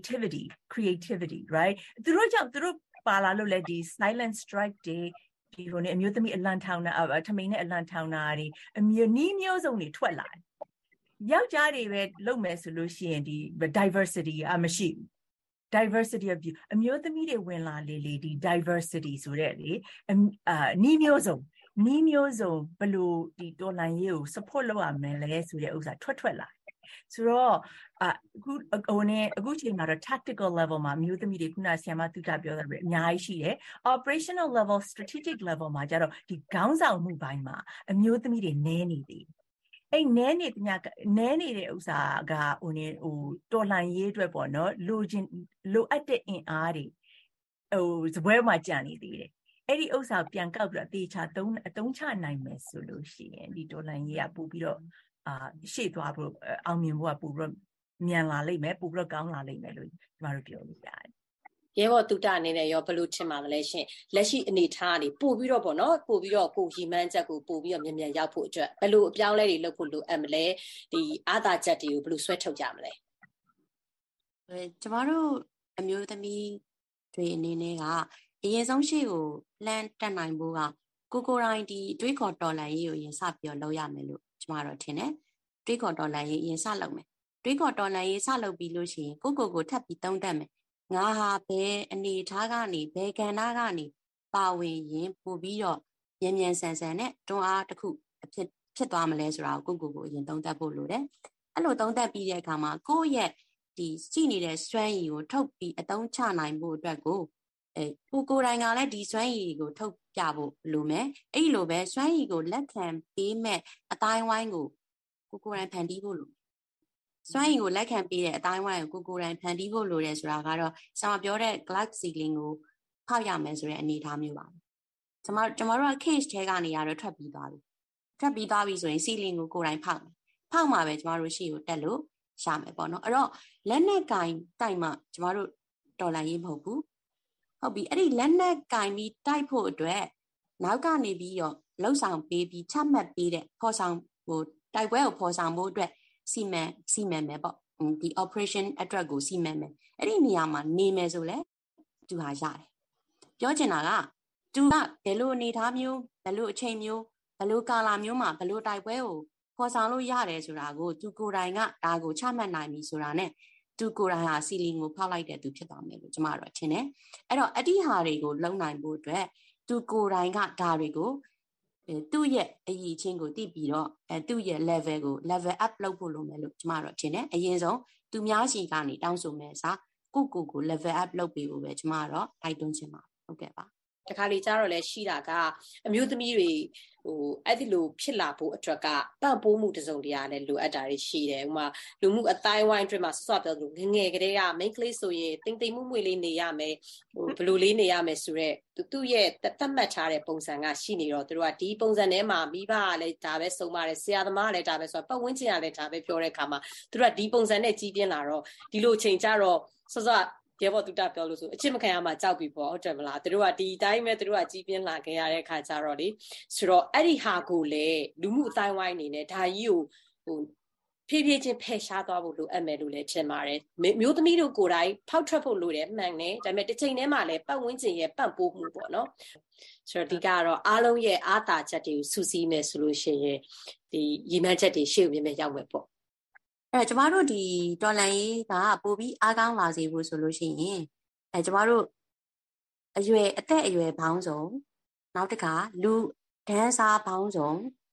creativity right သူတို့ကြောင့်သူတို့ပါလာလို့လဲဒီ silent strike တွေဒီလိုနဲ့အမျိုးသမီးအလံထောင်တာထမိန်နဲ့အလံထောင်တာတွေအမျိုးနီးမျိုးစုံတွေထွက်လာတယ်ယောက်ျားတွေပဲလုပ်မယ်ဆိုလို့ရှိရင်ဒီ diversity မရှိဘူးdiversity of view အမျိုးသမီးတွေဝင်လာလေဒီ diversity ဆိုတဲ့လေနီးမျိုးစုံဘယ်လိုဒီတော်လှန်ရေးကို support လုပ်ရမယ်လဲဆိုတဲ့ဥစ္စာထွက်လာဆိုတော့အခုချိန်မှာတော့ tactical level မှာအမျိုးသမီးတွေခုနဆရာမသူတာပြောတာပဲအများကြီးရှိတယ် operational level strategic level မှာကျတော့ဒီခေါင်းဆောင်မှုပိုင်းမှာအမျိုးသမီးတွေနည်းနေသေးတယ်အဲ့နည်းနေတဲ့ဥစ္စာကတော်လှန်ရေးအတွက်ပေါ့နော်လိုအပ်တဲ့အင်အားတွေစပွဲမှာကြံနေသေးတယ်အဲ့ဒီဥစ္စာပြန်ကောက်ပြီးတော့အသေးချာအသုံးချနိုင်မယ်ဆိုလို့ရှိရင်ဒီတော်လှန်ရေးကပို့ပြီးတော့ရှေ့သွားဖို့အောင်မြင်ဖို့ကပို့ပြီးတော့မြန်လာလိမ့်မယ်ပို့ပြီးတော့ကောင်းလာလိမ့်မယ်လို့ကျမတို့ပြောလို့ရတယ်ရဲဘော်တုတအနေနဲ့ရောဘယ်လိုထင်ပါသလဲရှင်လက်ရှိအနေထားကနေပို့ပြီးတော့ပေါ့နော်ပို့ပြီးတော့ကိုရီမန်းချက်ကိုပို့ပြီးတော့မြန်ရောက်ဖို့အတွက်ဘယ်လိုအပြောင်းလဲတွေလုပ်ဖို့လိုအပ်မလဲဒီအာသာချက်တွေကိုဘယ်လိုဆွဲထုတ်ကြမလဲကျမတို့အမျိုးသမီးတွေအနေနဲ့ကအရင်ဆုံးရှေ့ကိုလှမ်းတက်နိုင်ဖို့ကကိုရိုင်းဒီတွေးခေါ်တော်လှန်ရေးကိုရင်စပြီးတော့လုပ်ရမယ်လို့ကျမတို့ထင်တယ်တွေးခေါ်တော်လှန်ရေးရင်စလုပ်မယ်တွေးခေါ်တော်လှန်ရေးစလုပ်ပြီးလို့ရှိရင်ကိုထပ်ပြီးသုံးသပ်မယ်ငါဟာဘယ်အနေထားကနေဘယ်ကဏ္ဍကနေပါဝင်ရင်ပို့ပြီးတော့မြန်ဆန်နဲ့တွန်းအားတစ်ခုဖြစ်သွားမလဲဆိုတာကိုကိုအရင်သုံးသပ်ဖို့လိုတယ်အဲ့လိုသုံးသပ်ပြီးတဲ့အခါမှာကိုယ့်ရဲ့ဒီရှိနေတဲ့စွမ်းရည်ကိုထုတ်ပြီးအသုံးချနိုင်ဖို့အတွက်ကိုကိုယ်တိုင်ကလည်းဒီစွမ်းရည်ကိုထုတ်ပြဖို့လိုမယ်အဲ့လိုပဲစွမ်းရည်ကိုလက်ခံပေးမဲ့အတိုင်းဝိုင်းကိုကိုယ်တိုင်ဖန်တီးဖို့လိုစွမ်းရည်ကိုလက်ခံပေးတဲ့အတိုင်းဝိုင်းကိုကိုယ်တိုင်ဖန်တီးဖို့လိုတယ်ဆိုတာကတော့ဆရာမပြောတဲ့ glass ceiling ကိုဖောက်ရမယ်ဆိုတဲ့အနေအထားမျိုးပါကျွန်တော်တို့က case ထဲကနေရတော့ထွက်ပြီးသွားပြီဆိုရင် ceiling ကိုကိုယ်တိုင်ဖောက်မှာပဲကျွန်တော်တို့ရှေ့ကိုတက်လို့ရှာမယ်ပေါ့နော်အဲ့တော့လက်နဲ့ကင်တိုက်မှကျွန်တော်တို့တော်လှန်ရေးမဟုတ်ဘူးဟုတ်ပြီအဲ့ဒီလက်နဲ့ကင်ပြီးတိုက်ဖို့အတွက်နောက်ကနေပြီးတော့လှုပ်ဆောင်ပေးပြီးချမှတ်ပေးတဲ့ဖော်ဆောင်တိုက်ပွဲကိုဖော်ဆောင်ဖို့အတွက်စီမံမယ်ပေါ့ဒီ operation အတွက်ကိုစီမံမယ်အဲ့ဒီနေရာမှာနေမယ်ဆိုလဲသူဟာရတယ်ပြောချင်တာကသူကဘယ်လိုအနေထားမျိုးဘယ်လိုအချိန်မျိုးဘယ်လိုကာလမျိုးမှာဘယ်လိုတိုက်ပွဲကိုဖော်ဆောင်လို့ရတယ်ဆိုတာကိုသူကိုယ်တိုင်ကဒါကိုချမှတ်နိုင်ပြီဆိုတာနဲ့သူကိုယ်တိုင်ဟာစီလီကိုဖောက်လိုက်တဲ့သူဖြစ်သွားမယ်လို့ကျွန်မတို့ထင်တယ်အဲ့တော့အတိဟာတွေကိုလုံနိုင်ဖို့အတွက်သူကိုယ်တိုင်ကဒါတွေကိုသူ့ရဲ့အရည်ချင်းကိုသိပြီးတော့သူ့ရဲ့ level ကို level up လုပ်ဖို့လိုမယ်လို့ကျွန်မတို့ထင်တယ်အရင်ဆုံးသူများရှိကနေတောင်းဆိုမယ်စာကို level up လုပ်ပေးဖို့ပဲကျွန်မတို့တိုက်တွန်းချင်ပါဟုတ်ကဲ့ပါတခါလေကြတော့လဲရှိတာကအမျိုးသမီးတွေအဲ့ဒီလိုဖြစ်လာဖို့အတွက်ကပံ့ပိုးမှုတစုံတရာနဲ့လိုအပ်တာတွေရှိတယ်ဥပမာလူမှုအတိုင်းဝိုင်းအတွင်းမှာဆော့ပြောလို့ငယ်ကလေးက main ကလေးဆိုရင်တိမ်တိမ်မှုမွေလေးနေရမယ်ဘယ်လိုလေးနေရမယ်ဆိုတော့သူ့ရဲ့သတ်မှတ်ထားတဲ့ပုံစံကရှိနေတော့သူတို့ကဒီပုံစံထဲမှာမိဘကလည်းဒါပဲစုံပါတယ်ဆရာသမားကလည်းဒါပဲဆိုတော့ပတ်ဝန်းကျင်ကလည်းဒါပဲပြောတဲ့အခါမှာသူတို့ကဒီပုံစံနဲ့ကြီးပြင်းလာတော့ဒီလိုချိန်ကြတော့စောရဲဘော်တူတာပြောလို့ဆိုအချစ်မခံရမှာကြောက်ပြီပေါ့ဟုတ်တယ်မလားသူတို့ကဒီတိုင်းပဲသူတို့ကကြီးပြင်းလာခဲ့ရတဲ့အခါကျတော့လေဆိုတော့အဲ့ဒီဟာကိုလေလူမှုအတိုင်းဝိုင်းအနေနဲ့ဒါကြီးကိုဖြည်းဖြည်းချင်းဖယ်ရှားသွားဖို့လိုအပ်မယ်လို့လည်းထင်ပါတယ်မျိုးသမီးတို့ကိုယ်တိုင်ဖောက်ထွက်ဖို့လိုတယ်မှန်တယ်ဒါပေမဲ့တစ်ချိန်တည်းမှာလည်းပတ်ဝန်းကျင်ရဲ့ပံ့ပိုးမှုပေါ့နော်ဆိုတော့ဒီကတော့အားလုံးရဲ့အားသာချက်တွေကိုစုစည်းမယ်ဆိုလို့ရှိရင်ဒီရည်မှန်းချက်တွေရှေ့ကိုမြင်ရောက်မယ်ပေါ့ကျမတို့ဒီတော်လှန်ရေးကပို့ပြီးအားကောင်းလာစေဖို့ဆိုလို့ရှိရင်ကျမတို့အသက်အရွယ်ပေါင်းစုံနောက်တစ်ခါလူဒန်းစားပေါင်းစုံ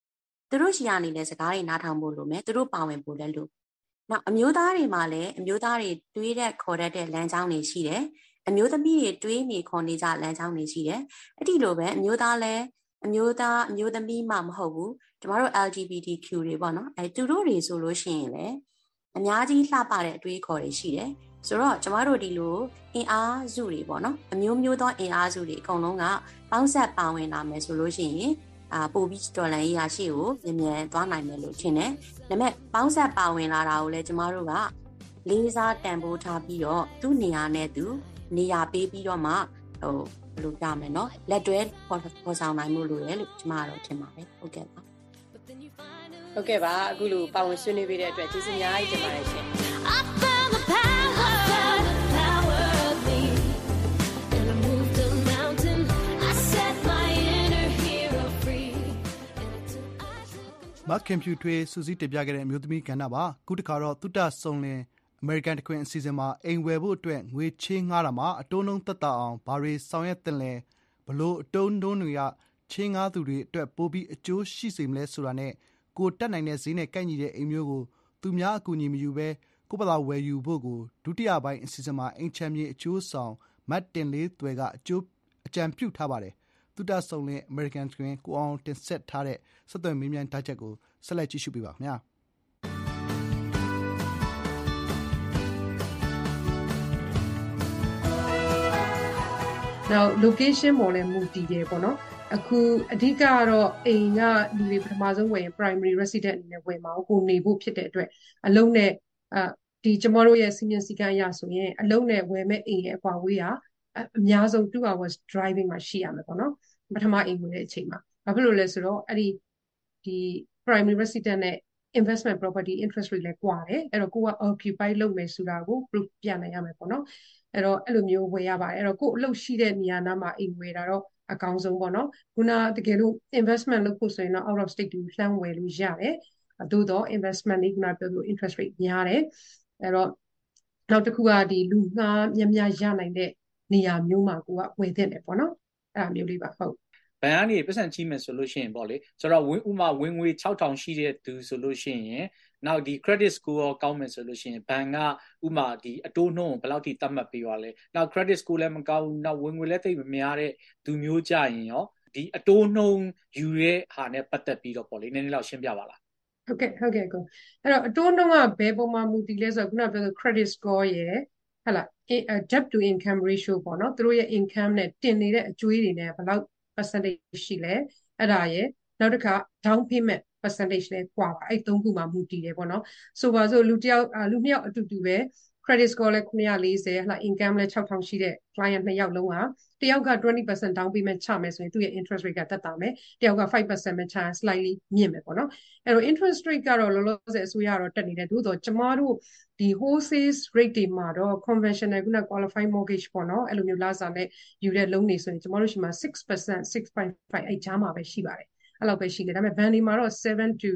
သူတို့ရှိရနေလဲစကားတွေနားထောင်ဖို့လိုမယ်သူတို့ပါဝင်ဖို့လည်းလိုနောက်အမျိုးသားတွေမှာလည်းအမျိုးသားတွေတွေးတဲ့ခေါ်တတ်တဲ့လမ်းကြောင်းတွေရှိတယ်အမျိုးသမီးတွေတွေးနေခေါ်နေကြလမ်းကြောင်းတွေရှိတယ်အဲ့ဒီလိုပဲအမျိုးသားလည်းအမျိုးသားအမျိုးသမီးမှမဟုတ်ဘူးကျမတို့ LGBTQ တွေပေါ့နော်အဲသူတို့တွေဆိုလို့ရှိရင်လည်းအများကြီးလှပတဲ့အတွေးခေါ်တွေရှိတယ်ဆိုတော့ကျမတို့ဒီလိုအင်အားစုတွေပေါ့နော်အမျိုးမျိုးသောအင်အားစုတွေအကုန်လုံးကပေါင်းဆက်ပါဝင်လာမယ်ဆိုလို့ရှိရင်ပို့ပြီးတော်လန်ရေးရရှိကိုမြန်မြန်သွားနိုင်မယ်လို့ထင်တယ်ဒါပေမဲ့ပေါင်းဆက်ပါဝင်လာတာကိုလည်းကျမတို့ကလေးစားတန်ဖိုးထားပြီးတော့သူ့နေရာနဲ့သူနေရာပေးပြီးတော့မှဘယ်လိုကြမယ်နော်လက်တွဲပေါ်ဆောင်နိုင်မှုလို့ရလို့ကျမကတော့ထင်ပါတယ်ဟုတ်ကဲ့ပါအခုလိုပါဝင်ဆွေးနွေးပေးတဲ့အတွက်ကျေးဇူးအများကြီးတင်ပါတယ်ရှင်မခင်ဖြူထွေးစူးစီးတင်ပြခဲ့တဲ့အမျိုးသမီးကဏ္ဍပါခုတစ်ခါတော့သုတဆုံလင်အမေရိကန်တခွင်အစီအစဉ်မှာအိမ်ဝယ်ဖို့အတွက်ငွေချေးငှားတာမှာအတိုးနှုန်းသက်သာအောင်ဘာတွေဆောင်ရွက်သင့်လဲဘလို့အတိုးနှုန်းတွေကချေးငှားသူတွေအတွက်ပိုပြီးအကျိုးရှိစေမလဲဆိုတာနဲ့ကိုတက်နိုင်တဲ့ဈေးနဲ့ကိုက်ညီတဲ့အိမ်မျိုးကိုသူများအကူအညီမယူဘဲကိုယ့်ဘာသာဝယ်ယူဖို့ကိုဒုတိယပိုင်းအစီအစဉ်မှာအိမ်ချမ်းမြေအကျိုးဆောင်မတ်တင်လေးသွဲကအကြံပြုထားပါတယ်သုတဆုံလင်အမေရိကန်တခွင်ကိုအောင်တင်ဆက်ထားတဲ့ဆက်သွယ်မေးမြန်းထားချက်ကိုဆက်လက်ကြည့်ရှုပေးပါခင်ဗျာနောက် location ပေါ်လည်းမူတည်တယ်ပေါ့နော်အခုအဓိကကတော့အိမ်ကလူတွေပထမဆုံးဝယ်ရင် primary resident အနေနဲ့ဝယ်မှာကိုနေဖို့ဖြစ်တဲ့အတွက်အလုံးနဲ့ဒီကျမတို့ရဲ့စီမံစည်းကမ်းအရဆိုရင်အလုံးနဲ့ဝယ်မဲ့အိမ်ရဲ့အကွာဝေးကအများဆုံး2 hours driving မှာရှိရမယ်ပေါ့နော်ပထမအိမ်ဝယ်တဲ့အချိန်မှာဘာဖြစ်လို့လဲဆိုတော့အဲ့ဒီ primary resident နဲ့ investment property interest rate လည်းကွာတယ်အဲ့တော့ကိုက occupy လုပ်မယ်ဆိုတာကို proof ပြနိုင်ရမယ်ပေါ့နော်အဲ့တော့အဲ့လိုမျိုးဝယ်ရပါတယ်အဲ့တော့ကိုအလုပ်ရှိတဲ့နေရာနားမှာအိမ်ဝယ်တာတော့အကောင်းဆုံးပေါ့နော်ခုနတကယ်လို့ investment လုပ်ဖို့ဆိုရင်တော့ out of state ကိုလှမ်းဝယ်လို့ရတယ်သို့တော့ investment လေးကပြောလို့ interest rate များတယ်အဲ့တော့နောက်တစ်ခုကဒီလူငှားများရနိုင်တဲ့နေရာမျိုးမှာကိုကဝယ်တဲ့တယ်ပေါ့နော်အဲ့ဒါမျိုးလေးပါဟုတ်ဘဏ်ကနေပတ်စံချီးမယ်ဆိုလို့ရှိရင်ပေါ့လေဆိုတော့ဥမာဝင်ငွေ 6000 ရှိတဲ့သူဆိုလို့ရှိရင်နောက်ဒီ credit score ရောကောင်းမယ်ဆိုလို့ရှိရင်ဘဏ်ကဥမာဒီအတိုးနှုန်းကိုဘယ်လောက်ထိသတ်မှတ်ပေးသွားလဲနောက် credit score လည်းမကောင်းဘူးနောက်ဝင်ငွေလည်းသိပ်မများတဲ့သူမျိုးကြရင်ရောဒီအတိုးနှုန်းယူတဲ့ဟာနဲ့ပတ်သက်ပြီးတော့ပေါ့လေနည်းနည်းလောက်ရှင်းပြပါလားဟုတ်ကဲ့ကိုအဲ့တော့အတိုးနှုန်းကဘယ်ပုံမှာမူတည်လဲဆိုတော့ခုနပြောတဲ့ credit score ရယ်ဟလာ debt to income ratio ပေါ့နော်သူတို့ရဲ့ income နဲ့တင်နေတဲ့အကျွေးတွေနဲ့ဘယ်လောက် percentage ရှိလဲအဲ့ဒါရယ်နောက်တစ်ခါ down payment percentage လဲကွာပါအဲ့3ခုမှာမူတည်တယ်ပေါ့နော်ဆိုပါစို့လူနှစ်ယောက်အတူတူပဲ credit score လဲ940ဟလာ income လဲ6000ရှိတဲ့ client 2ယောက်လုံးကတယောက်က 20% down payment ချမယ်ဆိုရင်သူ့ရဲ့ interest rate ကတက်တာမယ်တယောက်က 5% ပဲချရင် slightly မြင့်မယ်ပေါ့နော်အဲ့တော့ interest rate ကတော့လောလောဆယ်အစိုးရကတော့တက်နေတယ်သို့တော့ကျမတို့ဒီ wholesale rate တွေမှာတော့ conventional ခုန qualified mortgage ပေါ့နော်အဲ့လိုမျိုးလာစားနဲ့ယူတဲ့ loan တွေဆိုရင်ကျမတို့ရှိမှာ 6% 6.5 အဲ့ကြားမှာပဲရှိပါတယ်အဲ့လောက်ပဲရှိတယ်ဒါပေမဲ့ band တွေမှာတော့7 to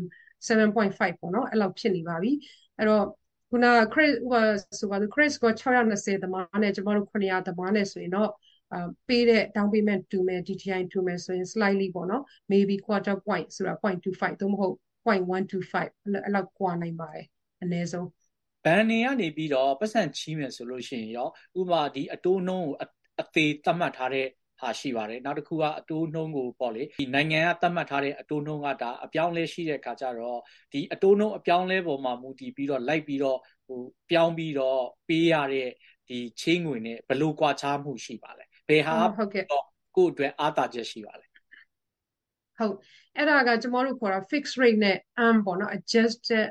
7.5 ပေါ့နော်အဲ့လောက်ဖြစ်နေပါပြီအဲ့တော့ခုန credit ဆိုပါစို့ credit score 620သမားနဲ့ကျမတို့900သမားနဲ့ဆိုရင်တော့ပေးတဲ့ down payment 2မယ် DTI 2မယ်ဆိုရင် slightly ပေါ့နော် maybe quarter point ဆိုတာ 0.25 သို့မဟုတ် 0.125 အဲ့လောက်ကွာနိုင်ပါတယ်အနည်းဆုံးဘဏ်တွေကနေပြီးတော့ပတ်စံချီးမယ်ဆိုလို့ရှိရင်ရောဥပမာဒီအတိုးနှုန်းကိုအသေးသတ်မှတ်ထားတဲ့ဟာရှိပါတယ်နောက်တစ်ခုကအတိုးနှုန်းကိုပေါ့လေဒီနိုင်ငံကသတ်မှတ်ထားတဲ့အတိုးနှုန်းကဒါအပြောင်းလဲရှိတဲ့အခါကျတော့ဒီအတိုးနှုန်းအပြောင်းလဲပေါ်မှာမူတည်ပြီးတော့လိုက်ပြီးတော့ပြောင်းပြီးတော့ပေးရတဲ့ဒီချေးငွေနဲ့ဘယ်လိုကွာခြားမှုရှိပါလဲဘယ်ဟာဟုတ်ကဲ့ကိုယ့်အတွက်အားသာချက်ရှိပါလဲဟုတ်အဲ့ဒါကကျမတို့ခေါ်တာ fixed rate နဲ့ ARM ပေါ့နော် adjusted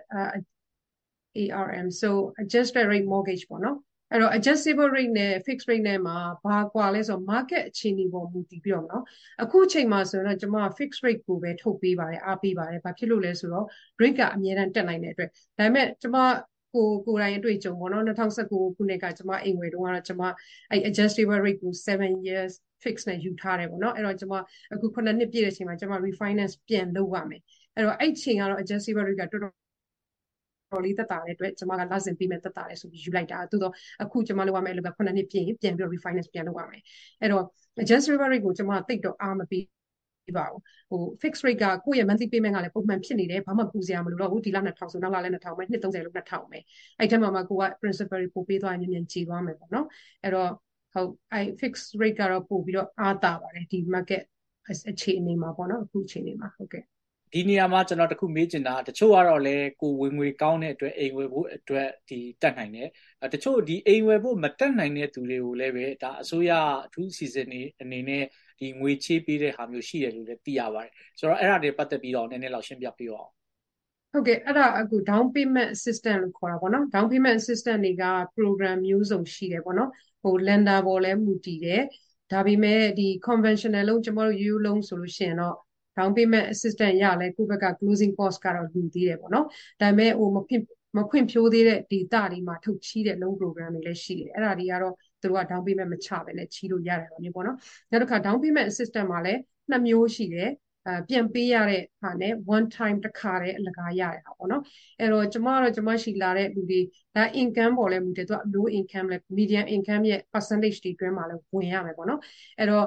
ARM so adjusted rate mortgage ပေါ့နော်အဲ့တော့ adjustable rate နဲ့ fixed rate နဲ့မှာဘာကွာလဲဆိုတော့ market အခြေအနေပေါ်မူတည်ပြီးတော့เนาะအခုအချိန်မှာဆိုတော့ကျွန်မ fixed rate ကိုပဲထုတ်ပေးပါတယ်အားပေးပါတယ်ဘာဖြစ်လို့လဲဆိုတော့ rate ကအများတန်းတက်နိုင်တဲ့အတွက်ဒါပေမဲ့ကျွန်မကိုယ်တိုင်အတွေ့အကြုံပေါ့နော်2019ခုနှစ်ကကျွန်မအိမ်ဝယ်တုန်းကတော့ကျွန်မအဲ့ adjustable rate ကို7 years fix နဲ့ယူထားတယ်ပေါ့နော်အဲ့တော့ကျွန်မအခု9နှစ်ပြည့်တဲ့အချိန်မှာကျွန်မ refinance ပြန်လုပ်ရမယ်အဲ့တော့အဲ့ချိန်ကတော့ adjustable rate ကတော်တော်လေးတက်တာတဲ့အတွက်ကျွန်မကလစဉ်ပေးမယ်တက်တာလဲဆိုပြီးယူလိုက်တာသို့တော့အခုကျွန်မလုပ်ရမယ်လို့ပဲ9နှစ်ပြည့်ရင်ပြန်ပြီးတော့ refinance ပြန်လုပ်ရမယ်အဲ့တော့ adjustable rate ကိုကျွန်မတိတ်တော့အားမပေးပါဘူး fixed rate ကကိုယ့်ရဲ့ monthly payment ကလည်းပုံမှန်ဖြစ်နေတယ်ဘာမှပူစရာမလိုတော့ဘူးဒီလ2000ဆိုနောက်လလည်း2000ပဲနှစ်30လို့2000ပဲအဲ့ထက်မှာကိုက principal ပို့ပေးသွားရင်မြန်ကြည်သွားမယ်ပေါ့နော်အဲ့တော့ဟုတ်အဲ့ fixed rate ကတော့ပို့ပြီးတော့အားတာပါတယ်ဒီ market အခြေအနေမှာပေါ့နော်အခုအခြေအနေမှာဟုတ်ကဲ့ဒီနေရာမှာကျွန်တော်တခုမေးချင်တာတချို့ကတော့လေကိုဝင်ငွေကောင်းတဲ့အတွက်အိမ်ဝယ်ဖို့အတွက်ဒီတက်နိုင်တယ်တချို့ဒီအိမ်ဝယ်ဖို့မတက်နိုင်တဲ့သူတွေကိုလည်းပဲဒါအစိုးရအထူးအစီအစဉ်တွေအနေနဲ့ဒီငွေချေးပေးတဲ့ဟာမျိုးရှိတယ်လို့လည်းသိရပါတယ်ဆိုတော့အဲ့ဒါတွေပတ်သက်ပြီးတော့နည်းနည်းလောက်ရှင်းပြပေးအောင်ဟုတ်ကဲ့အဲ့ဒါအခု down payment assistance လို့ခေါ်တာပေါ့နော် down payment assistance တွေက program မျိုးစုံရှိတယ်ပေါ့နော်ဟို lender ပေါ်လဲမူတည်တယ်ဒါပေမဲ့ဒီ conventional လုံးကျွန်တော်တို့ ရိုးလုံးဆိုလို့ရှိရင်တော့ down payment assistance ရလဲကိုယ့်ဘက်က closing cost ကတော့လူသေးတယ်ပေါ့နော်ဒါပေမဲ့ဟိုမဖွင့်ဖြိုးသေးတဲ့ data တွေမှာထုတ်ချီးတဲ့ loan program တွေလည်းရှိတယ်အဲ့ဒါတွေကတော့သူတို့က down payment မချပဲနဲ့ချီးလို့ရတယ်မျိုးပေါ့နော်နောက်တစ်ခါ down payment assistance မှာလည်း2မျိုးရှိတယ်ပြန်ပေးရတဲ့ဟာနဲ့ one time တစ်ခါတည်းအလကားရတဲ့ဟာပေါ့နော်အဲ့တော့ကျမရှိလာတဲ့လူတွေဒါ income ပေါ်လဲမူတယ်သူက low income လဲ medium income ရဲ့ percentage တွေတွင်းမှာလဲဝင်ရမယ်ပေါ့နော်အဲ့တော့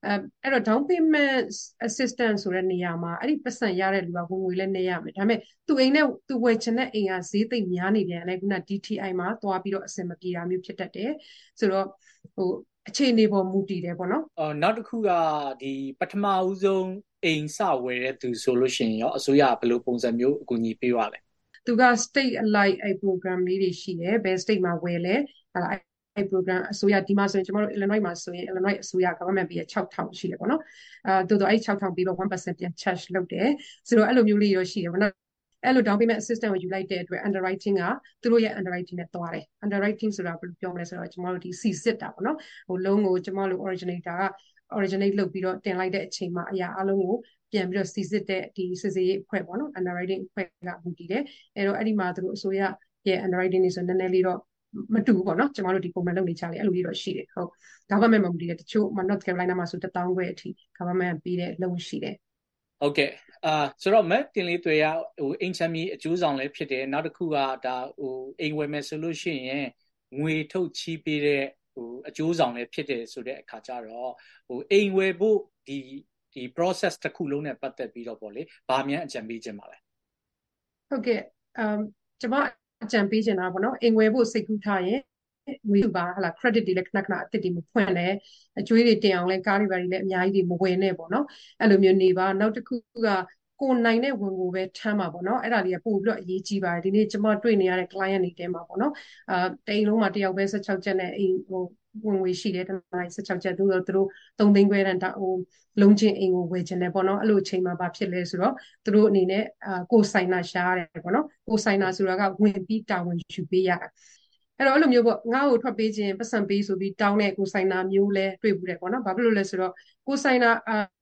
down payment assistance ဆိုတဲ့နေရာမှာအဲ့ဒီပတ်စံရတဲ့လူကဝင်ငွေလဲနေရမယ်ဒါပေမဲ့သူအိမ်နဲ့သူဝယ်ချင်တဲ့အိမ်ကဈေးသိပ်များနေပြန်လဲခုန DTI မှာသွားပြီးတော့အဆင်မပြေတာမျိုးဖြစ်တတ်တယ်ဆိုတော့ဟိုအခြေအနေပေါ်မူတည်တယ်ပေါ့နော်နောက်တစ်ခုကဒီပထမဦးဆုံးအိမ်စဝယ်တဲ့သူဆိုလို့ရှိရင်ရောအစိုးရဘယ်လိုပုံစံမျိုးအကူအညီပေးပါလဲသူက state alike အဲ့ program လေးတွေရှိတယ်ဘယ် state မှာဝယ်လဲအဲ့ program အစိုးရဒီမှာဆိုရင်ကျွန်တော်တို့ Illinois မှာဆိုရင် Illinois အစိုးရ government ပေး6000ရှိတယ်ပေါ့နော်တိုးတော့အဲ့6000ပြီးတော့ 1% ပြန် charge လုပ်တယ်ဆိုတော့အဲ့လိုမျိုးလေးရောရှိတယ်ပေါ့နော်အဲ့လို down payment assistance ကိုယူလိုက်တဲ့အတွက် underwriting ကသူတို့ရဲ့ underwriting နဲ့တွားတယ် underwriting ဆိုတာဘယ်လိုပြောမလဲဆိုတော့ကျွန်တော်တို့ဒီ C-sit တာပေါ့နော်ဟိုလုံးကိုကျွန်တော်တို့ originator က originate လုပ်ပြီးတော့တင်လိုက်တဲ့အချိန်မှာအရာအလုံးကိုပြန်ပြီးတော့ C-sit တဲ့ဒီစစ်စေးအဖွဲ့ပေါ့နော် underwriting အဖွဲ့ကမူတည်တယ်အဲ့တော့အဲ့ဒီမှာသူတို့အစိုးရရဲ့ underwriting တွေဆိုနည်းနည်းလေးတော့မတူဘူးပေါ့နော်ကျွန်တော်တို့ဒီပုံမှန်လုပ်နေကြလေအဲ့လိုလေးတော့ရှိတယ်ဟုတ် government မှာမူတည်တယ်တချို့ North Carolina မှာဆို1000ခွဲအထိ government ပေးတဲ့လုံရှိတယ်ဟုတ်ကဲ့ဆိုတော့မဲ့တင်လေးတွေရဟိုအိမ်ချမ်းမီအကျိုးဆောင်လည်းဖြစ်တယ်နောက်တစ်ခုကဒါဟိုအိမ်ဝယ်မယ်ဆိုလို့ရှိရင်ငွေထုတ်ချီးပေးတဲ့ဟိုအကျိုးဆောင်လည်းဖြစ်တယ်ဆိုတဲ့အခါကျတော့ဟိုအိမ်ဝယ်ဖို့ဒီ process တစ်ခုလုံးနဲ့ပတ်သက်ပြီးတော့ပေါ့လေဘာမှအကြံပေးခြင်းပါလဲဟုတ်ကဲ့ကျွန်မအကြံပေးခြင်းတာပေါ့နော်အိမ်ဝယ်ဖို့စိတ်ကူးထားရင်ငွေပါဟလာ credit တွေလည်းခဏခဏအသစ်တွေမဖွင့်လဲအကျွေးတွေတင်အောင်လဲကားတွေပါတွေလည်းအများကြီးတွေမဝယ်နဲ့ပေါ့နော်အဲ့လိုမျိုးနေပါနောက်တစ်ခုကကိုနိုင်တဲ့ဝင်ကိုပဲထမ်းပါပေါ့နော်အဲ့ဒါလေးကပို့ပြီးတော့အရေးကြီးပါတယ်ဒီနေ့ကျွန်မတွေ့နေရတဲ့ client တွေတဲမှာပေါ့နော်တိန်လုံးမှာတယောက်ပဲ16ချက်နဲ့အိမ်ဟိုဝင်ငွေရှိတယ်တနိုင်16ချက်သူတို့3သိန်းခွဲတန်းဟိုလုံးချင်းအိမ်ကိုဝယ်ခြင်းတယ်ပေါ့နော်အဲ့လိုအချိန်မှာဘာဖြစ်လဲဆိုတော့သူတို့အနေနဲ့ကိုဆိုင်နာရှားရတယ်ပေါ့နော်ကိုဆိုင်နာဆိုတာကဝင်ပြီးတာဝန်ယူပေးရတယ်အဲ့တော့အဲ့လိုမျိုးပေါ့ငါ့ကိုထွက်ပေးခြင်းပတ်စံပေးဆိုပြီးတောင်းတဲ့ကိုဆိုင်နာမျိုးလဲတွေ့ဘူးတယ်ပေါ့နော်ဘာဖြစ်လို့လဲဆိုတော့ကိုဆိုင်နာ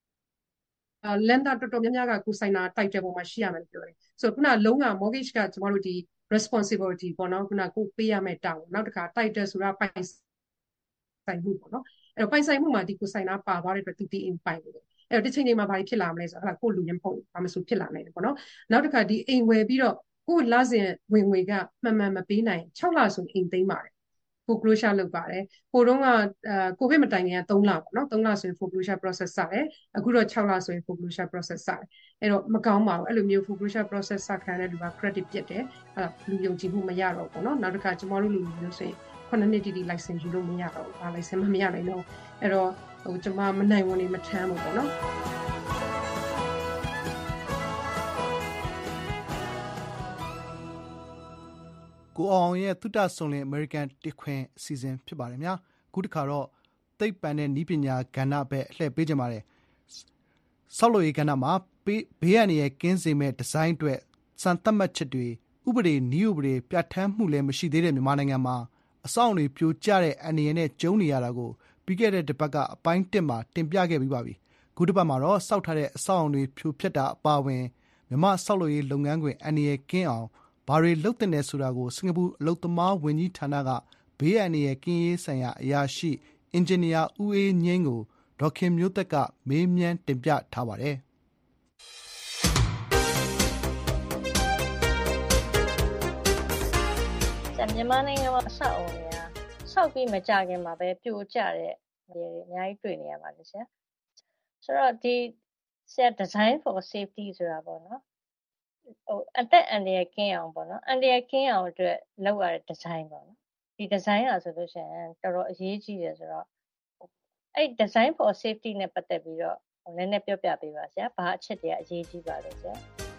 lender တော်တော်များများကကိုဆိုင်နာတိုက်တဲ့ပုံမှာရှိရမယ်လို့ပြောတယ်ဆိုတော့ခုနလုံးက mortgage ကကျွန်တော်တို့ဒီ responsibility ပေါ့နော်ခုနကိုပေးရမယ့်တာဝန်နောက်တစ်ခါတိုက်တဲ့ဆိုတာပိုင်ဆိုင်မှုပေါ့နော်အဲ့တော့ပိုင်ဆိုင်မှုမှာဒီကိုဆိုင်နာပါသွားတဲ့အတွက်သူတည်အိမ်ပိုင်တယ်အဲ့တော့ဒီချိန်လေးမှာဘာဖြစ်လာမလဲဆိုတော့ကိုလူရင်းဖုံဘာမှဆိုဖြစ်လာနိုင်တယ်ပေါ့နော်နောက်တစ်ခါဒီအိမ်ဝယ်ပြီးတော့ကိုလစဉ်ဝင်ငွေကမှန်မှန်မပေးနိုင်6လဆိုအိမ်သိမ်းပါတယ် foreclosure လုပ်ပါတယ်ဟိုတုန်းကကိုဗစ်မတိုင်ခင်က3လပေါ့နော်3လဆိုရင် foreclosure process စတယ်အခုတော့6လဆိုရင် foreclosure process စတယ်အဲ့တော့မကောင်းပါဘူးအဲ့လိုမျိုး foreclosure process စခံတဲ့လူက credit ပြတ်တယ်လူယုံကြည်မှုမရတော့ဘူးเนาะနောက်တစ်ခါကျမတို့လူမျိုးဆိုရင်9နှစ်တိတိ license ယူလို့မရတော့ဘူးဘာ license မရနိုင်တော့အဲ့တော့ဟိုကျမမနိုင်ဝင်နေမထမ်းဘူးပေါ့နော်ကိုအောင်ရဲ့သုတဆုံလင် American တစ်ခွင်အစီအစဉ်ဖြစ်ပါတယ်များအခုတစ်ခါတော့သိပ္ပံနဲ့နည်းပညာကဏ္ဍဘက်လှည့်ပေးကြပါတယ်ဆောက်လုပ်ရေးကဏ္ဍမှာဘေးရန်ရဲ့ကင်းစင်မဲ့ဒီဇိုင်းအတွက်စံသတ်မှတ်ချက်တွေဥပဒေနည်းဥပဒေပြဋ္ဌာန်းမှုလည်းမရှိသေးတဲ့မြန်မာနိုင်ငံမှာအဆောက်အအုံတွေပြိုကျတဲ့အန္တရာယ်နဲ့ကျုံနေရတာကိုပြီးခဲ့တဲ့တစ်ပတ်ကအပိုင်း1မှာတင်ပြခဲ့ပြီးပါပြီခုတစ်ပတ်မှာတော့စောက်ထားတဲ့အဆောက်အအုံတွေဖြိုဖျက်တာအပါအဝင်မြန်မာဆောက်လုပ်ရေးလုပ်ငန်းခွင်အန္တရာယ်ကင်းအောင်ဘာတွေလုပ်တဲ့နယ်ဆိုတာကိုစင်ကာပူအလုပ်သမားဝန်ကြီးဌာနကဘေးအန္တရာယ်ကင်းရေးဆိုင်ရာအရာရှိအင်ဂျင်နီယာဦးအေးငိမ့်ကိုဒေါက်ခင်မျိုးသက်ကမေးမြန်းတင်ပြထားပါတယ်မြန်မာနိုင်ငံမှာအဆောက်အအုံတွေကဆောက်ပြီးမကြခင်မှာပဲပြိုကျတဲ့နေရာတွေအများကြီးတွေ့နေရပါတယ်ဆရာဆိုတော့ဒီဆရာ design for safety ဆိုတာပေါ့နော်အသက်အန္တရာယ်ကင်းအောင်ပေါ့နော်အန္တရာယ်ကင်းအောင်အတွက်လုပ်ရတဲ့ design ပေါ့နော်ဒီ design ဟာဆိုလို့ရှိရင်တော်တော်အရေးကြီးတယ်ဆိုတော့အဲ့ design for safety နဲ့ပတ်သက်ပြီးတော့နည်းနည်းပြောပြပေးပါဆရာဘာအချက်တွေအရေးကြီးပါလဲဆရာ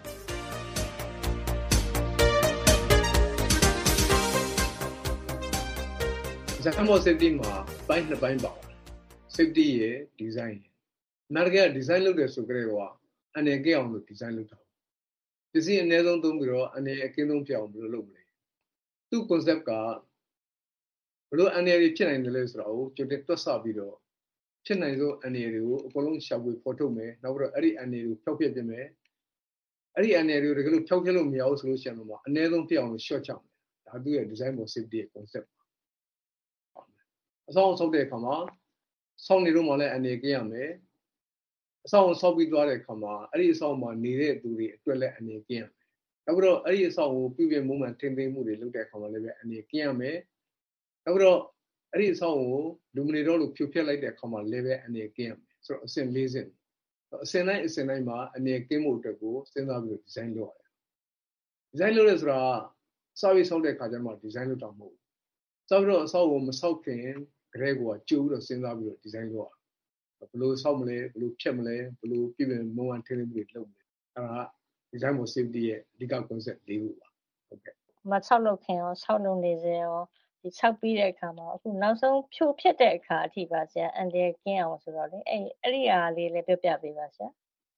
design for safety မှာပိုင်းနှစ်ပိုင်းပါပါတယ် safety ရဲ့ design ရဲ့နောက်တစ်ခါ design လုပ်တယ်ဆိုကြတဲ့ကအန္တရာယ်ကင်းအောင်လို့ design လုပ်တာပစ္စည်းအနည်းဆုံးသုံးပြီးတော့အန္တရာယ်အကင်းဆုံးဖြစ်အောင်ဘယ်လိုလုပ်မလဲသူ့ concept ကဘယ်လိုအန္တရာယ်ဖြစ်နိုင်တယ်လဲဆိုတော့ကြိုတင်တွက်ဆပြီးတော့ဖြစ်နိုင်သောအန္တရာယ်တွေကိုအကုန်လုံးရှာဖွေဖော်ထုတ်မယ်နောက်ပြီးတော့အဲ့ဒီအန္တရာယ်ကိုဖျောက်ဖျက်ပြင်မယ်အဲ့ဒီအန္တရာယ်တွေကိုတကယ်လို့ဖျောက်ဖျက်လို့မရဘူးဆိုလို့ရှိရင်တော့အနည်းဆုံးဖြစ်အောင်လို့ short ချမယ်ဒါသူ့ရဲ့ design for safety ရဲ့ concept အဆောင်ဆောက်တဲ့အခါမှာဆောက်နေတော့မှလည်းအန္တရာယ်ကင်းရမယ်အဆောင်ဆောက်ပြီးသွားတဲ့အခါမှာအဲ့ဒီအဆောင်မှာနေတဲ့သူတွေအတွက်လည်းအန္တရာယ်ကင်းရမယ်နောက်ပြီးတော့အဲ့ဒီအဆောင်ကိုပြုပြင်မှုမှန်ထိန်းသိမ်းမှုတွေလုပ်တဲ့အခါမှာလည်းပဲအန္တရာယ်ကင်းရမယ်နောက်ပြီးတော့အဲ့ဒီအဆောင်ကိုလူမနေတော့လို့ဖြိုဖျက်လိုက်တဲ့အခါမှာလည်းပဲအန္တရာယ်ကင်းရမယ်ဆိုတော့အဆင့်၄ဆင့်အဆင့်တိုင်းမှာအန္တရာယ်ကင်းမှုအတွက်ကိုစဉ်းစားပြီးတော့ design လုပ်ရတယ် design လုပ်ရဲဆိုတာစာရေးဆောက်တဲ့အခါကျမှ design လုပ်တာမဟုတ်ဘူးဆောက်ပြီးတော့အဆောက်ကိုမဆောက်ခင်ကလေးကကြိုးပြီးတော့စဉ်းစားပြီးတော့ design လုပ်ရတယ်ဘယ်လိုဆောက်မလဲဘယ်လိုဖြတ်မလဲဘယ်လိုပြင်မုံထိန်းသိမ်းမှုတွေလုပ်မလဲအဲ့ဒါ design for safety ရဲ့အဓိက concept ၄ခုပါဟုတ်ကဲ့မဆောက်လုပ်ခင်ရောဆောက်လုပ်နေစေရောဒီဆောက်ပြီးတဲ့အခါမှာအခုနောက်ဆုံးဖြိုဖြစ်တဲ့အခါအထိပါဆရာအန်တရကင်းအောင်ဆိုတော့လေအဲ့ဒီအားလေးလည်းပြောပြပေးပါဆရာ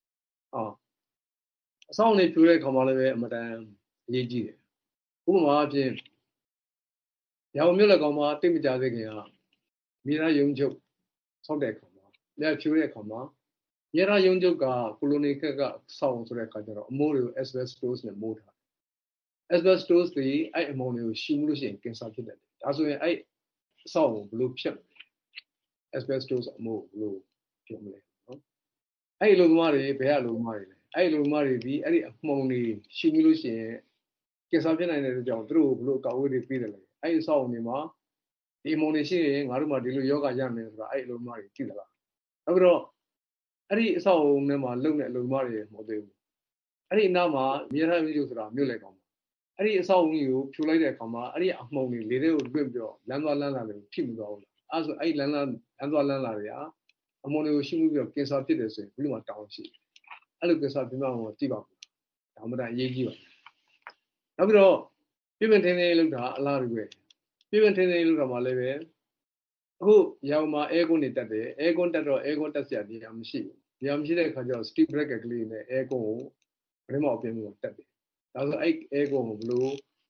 အဆောင်နေဖြိုတဲ့အခါမှာလည်းပဲအမတန်အရေးကြီးတယ်ဥပမာအဖြစ်ရောင်မြို့လက်ကောင်မှာတိတ်မကြသေးခင်ကမြေသားယုံချုပ်ဆောက်တဲ့အခါမှာလက်ဖြိုတဲ့အခါမှာမြေသားယုံချုပ်ကကိုလိုနီခက်ကဆောက်ဆိုတဲ့အခါကျတော့အမိုးတွေကို asbestos နဲ့မိုးထားasbestos တွေအဲ့အမုံတွေကိုရှူမှုလို့ရှိရင်ကင်ဆာဖြစ်တယ်ဒါဆိုရင်အဲ့အဆောက်ကိုဘယ်လိုဖြတ်မလဲ asbestos အမိုးဘယ်လိုဖြတ်မလဲနော်အဲ့ဒီလူသမားတွေဘယ်ကလူသမားတွေလဲအဲ့ဒီလူသမားတွေဒီအဲ့ဒီအမုံတွေရှူမှုလို့ရှိရင်ကင်ဆာဖြစ်နိုင်တဲ့ကြောင့်သူတို့ဘယ်လိုအကာအကွယ်တွေပေးတယ်လဲအဲ့ဒီအဆောက်တွေမှာဒီအမုံတွေရှိရင်ငါတို့မှဒီလိုယောဂရမယ်ဆိုတာအဲ့ဒီလူသမားတွေသိသလားနောက်ပြီးတော့အဲ့ဒီအဆောက်အုံထဲမှာလုံတဲ့အလုပ်သမားတွေမဟုတ်သေးဘူးအဲ့ဒီအနားမှာမြေထားမျိုးဆိုတာမြို့လေကောင်အဲ့ဒီအဆောက်အုံကြီးကိုဖြိုလိုက်တဲ့အခါမှာအဲ့ဒီအမှုံတွေလေထဲကိုလွင့်ပြီးတော့လမ်းသွားလမ်းလာတွေထိမသွားဘူးလားအဲ့ဆိုအဲ့ဒီလမ်းသွားလမ်းလာတွေကအမှုံတွေကိုရှိမှုပြီးတော့ကင်ဆာဖြစ်တယ်ဆိုရင်ဘယ်လိုမှတောင်းရှိအဲ့လိုကင်ဆာပြမအောင်ကြည့်ပါဦးဒါမှမဟုတ်အရေးကြီးပါနောက်ပြီးတော့ပြည်ပင်ထင်းထင်းလောက်တာအလားတူပဲပြည်ပင်ထင်းထင်းလောက်တာမှလည်းပဲအခုရောင်မှာ air con တွေတက်တယ် air con တက်တော့ air con တက်စရာနေရာမရှိဘူးနေရာမရှိတဲ့အခါကျတော့ steam bracket ကလေးနဲ့ air con ကိုဘယ်မှအပြင်းမှုတက်တယ်ဒါဆိုအဲ့ air con ကိုဘလို့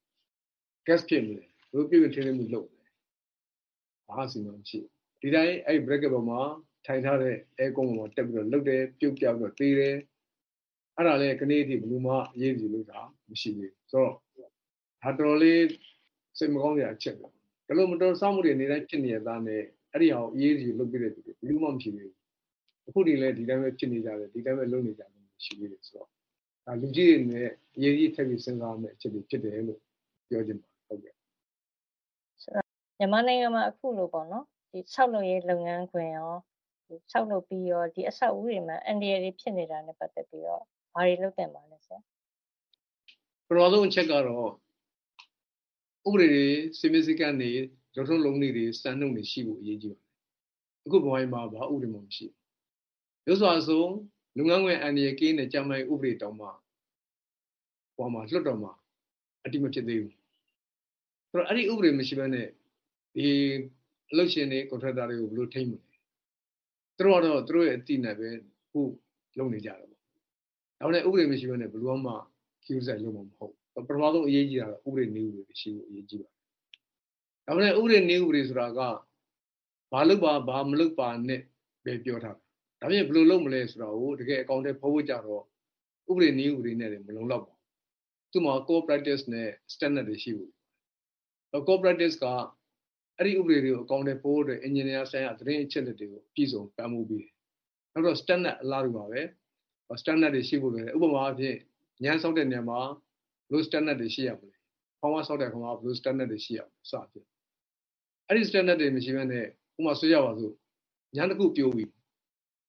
gas ဖြစ်မလဲဘလို့ပြည်ပင်ထင်းထင်းမှုလုပ်တယ်ဘာစီမံမရှိဒီတိုင်းအဲ့ bracket ပေါ်မှာထိုင်ထားတဲ့ air con ပေါ်မှာတက်ပြီးတော့လုတ်တယ်ပြုတ်ပြောက်တော့သေးတယ်အဲ့ဒါလည်းခဏအထိဘလို့မှအရေးကြီးလို့တာမရှိဘူးဆိုတော့ဒါတော်လေးစိတ်မကောင်းတဲ့အချက်ပဲဒါလို့မတော်ဆောင်မှုတွေနေတိုင်းဖြစ်နေရတာနဲ့အဲ့ဒီအောင်အရေးကြီးလုပ်ပြတဲ့သူတွေဘယ်လိုမှမရှိဘူးအခုဒီလည်းဒီတိုင်းပဲဖြစ်နေကြတယ်ဒီတိုင်းပဲလုပ်နေကြတယ်ရှိသေးတယ်ဆိုတော့ဒါလူကြီးတွေနဲ့အရေးကြီးထပ်ပြီးစဉ်းစားမယ့်အချက်တွေဖြစ်တယ်လို့ပြောချင်ပါဟုတ်ကဲ့မြန်မာနိုင်ငံမှာအခုလို့ပေါ့နော်ဒီဆောက်လုပ်ရေးလုပ်ငန်းခွင်ရောဒီဆောက်လုပ်ပြီးရောဒီအဆောက်အဦတွေမှာအန်ဒီရတွေဖြစ်နေတာနဲ့ပတ်သက်ပြီးတော့ဘာတွေလုပ်တင်ပါလဲဆရာပထမဆုံးအချက်ကတော့ဥပဒေတွေစီမင်းစည်းကမ်းတွေရုံးထုံးလုံးတွေစံနှုန်းတွေရှိဖို့အရေးကြီးပါတယ်အခုဘဝမှာဘာဥပဒေမှမရှိဘူးလို့ဆိုအဆုံးလူငန်းခွင်အန်ဒီရကင်းနဲ့ကြမ်းမိုင်းဥပဒေတောင်မှဟောမှာလွတ်တော်မှာအတိမဖြစ်သေးဘူးဆိုတော့အဲ့ဒီဥပဒေမရှိဘဲနဲ့ဒီအလုပ်ရှင်တွေ contractor တွေကိုဘယ်လိုထိမ့်မလဲသူတို့ကတော့သူတို့ရဲ့အတိနဲ့ပဲခုလုပ်နေကြတယ်ပေါ့ဒါနဲ့ဥပဒေမရှိဘဲနဲ့ဘယ်လိုမှ QZ လုပ်မှာမဟုတ်ပထမဆုံးအရေးကြီးတာကဥပဒေနည်းဥပဒေရှိဖို့အရေးကြီးပါတယ်ဒါနဲ့ဥပဒေနည်းဥပဒေဆိုတာကဘာလုပ်ပါဘာမလုပ်ပါနဲ့ပဲပြောထားတာဒါပြင်ဘယ်လိုလုပ်မလဲဆိုတာကိုတကယ်အကောင့်ထဲဖော်ဖို့ကြတော့ဥပဒေနည်းဥပဒေနဲ့မလုံလောက်ပါဘူးသူ့မှာ core practice နဲ့ standard တွေရှိဖို့core practice ကအဲ့ဒီဥပဒေတွေကိုအကောင့်ထဲပို့တဲ့ engineer ဆိုင်ရာသတင်းအချက်အလက်တွေကိုပြည်စုံပံ့ပိုးပေးတယ်နောက်တော့ standard အလားတူပါပဲ standard တွေရှိဖို့လည်းဥပမာအဖြစ်ညံဆောက်တဲ့နေရာမှာဘယ်လို standard တွေရှိရမလဲ။ဖောင်းဝါဆောက်တဲ့အခါမှာဘယ်လို standard တွေရှိရမလဲစသဖြင့်။အဲ့ဒီ standard တွေမရှိဘဲနဲ့ဥပမာဆိုရပါစို့ညံတစ်ခုပြိုးပြီ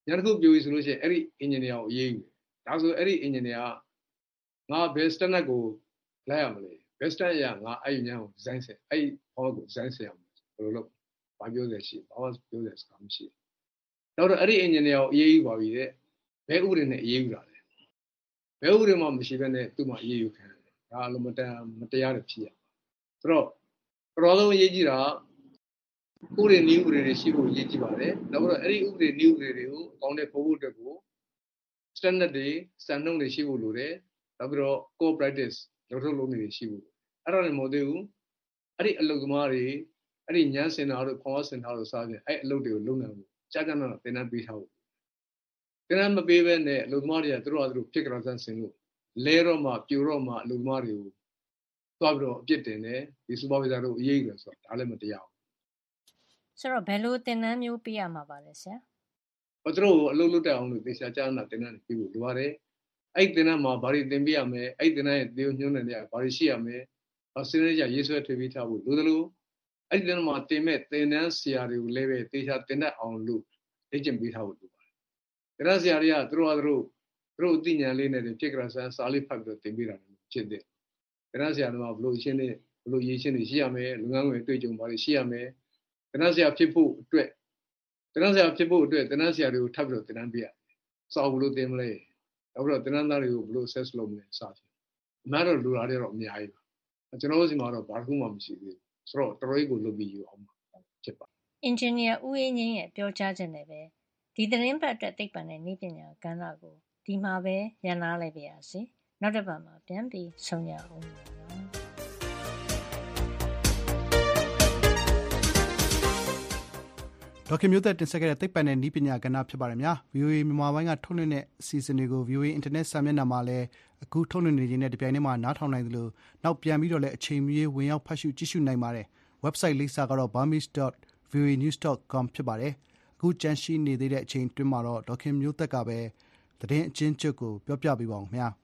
ညာတစ်ခုပြောပြီးဆိုလို့ရှိရင်အဲ့ဒီ engineer ကိုရေးယူဒါဆိုအဲ့ဒီ engineer ကငါ best standard ကိုလိုက်ရမလဲ best standard ရငါအဲ့ဒီညာကို design ဆက်အဲ့ဒီ format ကို design ဆက်ရမယ်ဘယ်လိုလုပ်ဘာပြောရရှိဘာမှပြောရစကားမရှိတော့အဲ့ဒီ engineer ကိုရေးယူပါပြီတဲ့ဘယ်ဥပဒေနဲ့ရေးယူတာလဲဘယ်ဥပဒေမှမရှိဘဲနဲ့သူ့မှာရေးယူခံတယ်ဒါအလုံးမတရားတွေဖြစ်ရဆိုတော့တော်တော်ရေးကြည့်တာဥပဒေနည်းဥပဒေတွေရှိဖို့ရေးကြည့်ပါတယ်နောက်ပြီးတော့အဲ့ဒီဥပဒေနည်းဥပဒေတွေကိုအကောင့်နဲ့ပို့ဖို့အတွက်ကို standard တွေ standard တွေရှိဖို့လိုတယ်နောက်ပြီးတော့ core practice လုပ်ထုတ်လုပ်နေတွေရှိဖို့အဲ့ဒါလည်းမဟုတ်သေးဘူးအဲ့ဒီအလုပ်သမားတွေအဲ့ဒီညစင်တာတို့ခေါင်းစင်တာတို့စားပြန်အဲ့အလုပ်တွေကိုလုပ်နိုင်ဖို့ကြာကြာနာသင်တန်းပေးထားဖို့သင်တန်းမပေးဘဲနဲ့အလုပ်သမားတွေကသူတို့ဟာသူတို့ဖြစ်ကြတာဆင်လို့လဲတော့မှပြိုတော့မှအလုပ်သမားတွေကိုသွားပြီးတော့အပြစ်တင်တယ်ဒီ supervisor တို့အရေးယူတယ်ဆိုတော့ဒါလည်းမတရားဘူးဆိုတော့ဘယ်လိုသင်တန်းမျိုးပေးရမှာပါလဲဆရာသူတို့အလုပ်လုပ်တတ်အောင်လို့သေချာကြားနာသင်တန်းပေးဖို့လိုပါတယ်အဲ့သင်တန်းမှာဘာတွေသင်ပေးရမလဲအဲ့သင်တန်းရဲ့သေညွှန်းတဲ့နေရာဘာတွေရှိရမလဲစနေကြရေးဆွဲထွေးပြီးထားဖို့လိုသလိုအဲ့ဒီသင်တန်းမှာတင်မဲ့သင်တန်းဆရာတွေကိုလည်းပဲသေချာသင်တတ်အောင်လို့လေ့ကျင့်ပေးထားဖို့လိုပါတယ်သင်တန်းဆရာတွေကသူတို့အသိဉာဏ်လေးနဲ့ဖြစ်ကြတာစာလေးဖတ်ပြီးတော့သင်ပေးတာဖြစ်တယ်သင်တန်းဆရာတွေကဘလို့ရှင်းနေဘလို့ရေးရှင်းနေရှိရမယ်လူငန်းငယ်တွေ့ကြုံပါလိရှိရမယ်သင်တန်းဆရာဖြစ်ဖို့အတွက်သင်တန်းဆရာတွေကိုထပ်ပြီးတော့သင်တန်းပေးရစာအုပ်ဘလို့သင်မလဲနောက်ပြီးတော့သင်တန်းသားတွေကိုဘလို့ assess လုပ်မလဲစသဖြင့်အမှန်တော့လူသားတွေတော့အများကြီးပါကျွန်တော်တို့စီမှာတော့ဘာတစ်ခုမှမရှိသေးဘူးဆိုတော့တော်တော်ကြီးကိုလုပ်ပြီးယူအောင်ဖြစ်ပါအင်ဂျင်နီယာဦးအေးငင်းရဲ့ပြောကြားချက်နဲ့ပဲဒီသတင်းပတ်အတွက်သိပ္ပံနဲ့နည်းပညာကဏ္ဍကိုဒီမှာပဲရန်နာလိုက်ပါရစေနောက်တစ်ပတ်မှာပြန်ပြီးဆုံရအောင်ဒေါခင်မျိုးသက်တင်ဆက်ခဲ့တဲ့သိပ္ပံနဲ့နည်းပညာကဏ္ဍဖြစ်ပါတယ်များ။ VOA မြန်မာပိုင်းကထုတ်လွှင့်တဲ့အစီအစဉ်တွေကို VOA အင်တာနက်စာမျက်နှာမှာလည်းအခုထုတ်လွှင့်နေခြင်းနဲ့တပြိုင်တည်းမှာနားထောင်နိုင်သလိုနောက်ပြန်ပြီးတော့လည်းအချိန်မီဝင်ရောက်ဖတ်ရှုကြည့်ရှုနိုင်ပါတယ်။ website လိပ်စာကတော့ burmese.voanews.com ဖြစ်ပါတယ်။အခုကြန့်ရှိနေသေးတဲ့အချိန်တွင်းမှာတော့ဒေါခင်မျိုးသက်ကပဲသတင်းအချင်းချုပ်ကိုပြောပြပေးပါဦးခင်ဗျာ။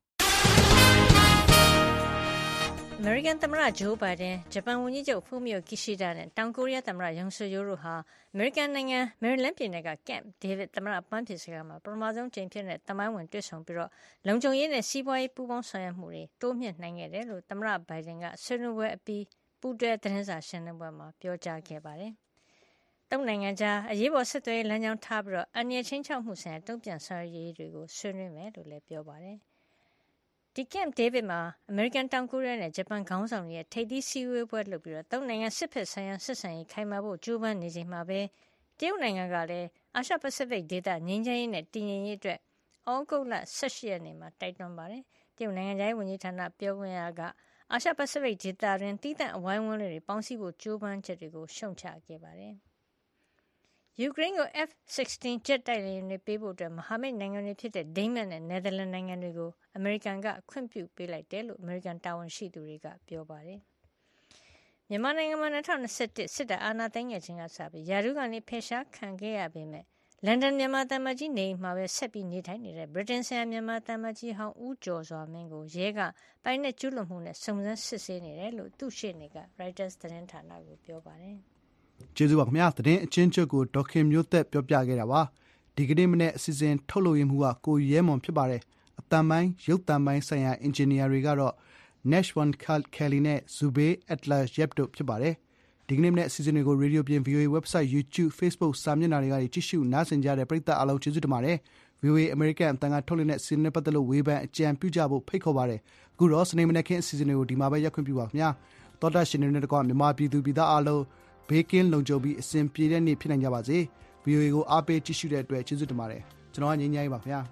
အမေရိကန်သမ္မတဂျိုးဘိုင်ဒန်ဂျပန်ဝန်ကြီးချုပ်ဖူမီယိုကီရှိဒါနဲ့တောင်ကိုရီးယားသမ္မတယွန်ဆွယိုတို့ဟာအမေရိကန်နိုင်ငံမယ်ရီလန်းပြည်နယ်က Camp David သမ္မတပန်းဖြေစခန်းမှာပထမဆုံးကြိမ်ဖြစ်တဲ့သမိုင်းဝင်တွေ့ဆုံပြီးလုံခြုံရေးနဲ့စီးပွားရေးပူးပေါင်းဆောင်ရွက်မှုတွေတိုးမြှင့်နိုင်ခဲ့တယ်လို့သမ္မတဘိုင်ဒန်ကဆွေးနွေးပွဲအပြီးပူးတွဲသတင်းစာရှင်းလင်းပွဲမှာပြောကြားခဲ့ပါတယ်။သုံးနိုင်ငံကြားအရေးပေါ်ဆက်သွယ်ရေးလမ်းကြောင်းထားပြီးအန္တရာယ်ချင်းချောက်မှုဆိုင်ရာတုံ့ပြန်ဆောင်ရွက်ရေးတွေကိုဆွေးနွေးမယ်လို့လည်းပြောပါတယ်။ဒီ Camp David မှာအမေရိကန်တောင်ကိုရီးယားနဲ့ဂျပန်ခေါင်းဆောင်တွေရဲ့ထိပ်သီးစည်းဝေးပွဲလုပ်ပြီးသုံးနိုင်ငံစစ်ဘက်ဆိုင်ရာဆက်ဆံရေးခိုင်မာဖို့ကြိုးပမ်းနေချိန်မှာပဲတရုတ်နိုင်ငံကလည်းအာရှပစိဖိတ်ဒေသငြိမ်းချမ်းရေးနဲ့တည်ငြိမ်ရေးအတွက်ဩဂုတ်လ18ရက်နေ့မှာတိုက်တွန်းပါတယ်။တရုတ်နိုင်ငံခြားရေးဝန်ကြီးဌာနပြောခွင့်ရကအာရှပစိဖိတ်ဒေသတွင်တည်တံ့အဝိုင်းအဝန်းတွေပေါင်းစည်းဖို့ကြိုးပမ်းချက်တွေကိုရှုတ်ချခဲ့ပါတယ်။ယူကရိန်းကို F-16 ဂျက်တိုက်လေယာဉ်တွေပေးဖို့မဟာမိတ်နိုင်ငံတွေဖြစ်တဲ့ဒိန်းမတ်နဲ့နယ်သာလန်နိုင်ငံတွေကိုအမေရိကန်ကခွင့်ပြုပေးလိုက်တယ်လို့အမေရိကန်တာဝန်ရှိသူတွေကပြောပါတယ်။မြန်မာနိုင်ငံမှာ2021စစ်တပ်အာဏာသိမ်းခဲ့ခြင်းကစပြီးရာထူးကနေဖယ်ရှားခံခဲ့ရပေမဲ့လန်ဒန်မြန်မာသံအမတ်ကြီးနေအိမ်မှာပဲဆက်ပြီးနေထိုင်နေတဲ့ဗြိတိန်ဆိုင်ရာမြန်မာသံအမတ်ကြီးဟောင်းဦးကျော်စွာမင်းကိုရဲကပိုင်နက်ကျူးလွန်မှုနဲ့စုံစမ်းစစ်ဆေးနေတယ်လို့သူ့ရှေ့နေက Reuters သတင်းဌာနကိုပြောပါတယ်။ကျေးဇူးပါခင်ဗျာသတင်းအချင်းချုပ်ကိုဒေါခင်မျိုးသက်ပြောပြခဲ့တာပါဒီကနေ့မနေ့အစီအစဉ်ထုတ်လုပ်ရမှုကကိုရဲမွန်ဖြစ်ပါတယ်အတန်ပိုင်းရုပ်တံပိုင်းဆိုင်ရာအင်ဂျင်နီယာတွေကတော့ Nashwan Kelly နဲ့ Zubay Atlas Yep တို့ဖြစ်ပါတယ်ဒီကနေ့မနေ့အစီအစဉ်တွေကို Radio ပြင် VOA website YouTube Facebook စာမျက်နှာတွေကနေကြည့်ရှုနားဆင်ကြတဲ့ပရိသတ်အားလုံးကျေးဇူးတင်ပါတယ် VOA American အတန်ကထုတ်လွှင့်တဲ့စီးနဲ့ပတ်သက်လို့ဝေဖန်အကြံပြုကြဖို့ဖိတ်ခေါ်ပါတယ်အခုတော့စနေမနေ့ခင်းအစီအစဉ်တွေကိုဒီမှာပဲရပ်ခွင့်ပြုပါခင်ဗျာသောတာရှင်တွေနဲ့တကွမြန်မာပြည်သူပြည်သားအားလုံးဘေးကင်းလုံခြုံပြီးအစဉ်ပြေတဲ့နေ့ဖြစ်နိုင်ကြပါစေ VOA ကိုအားပေးကြည့်ရှုတဲ့အတွက်ကျေးဇူးတင်ပါတယ်ကျွန်တော်ကငြိမ်းချမ်းရေးပါခင်ဗျာ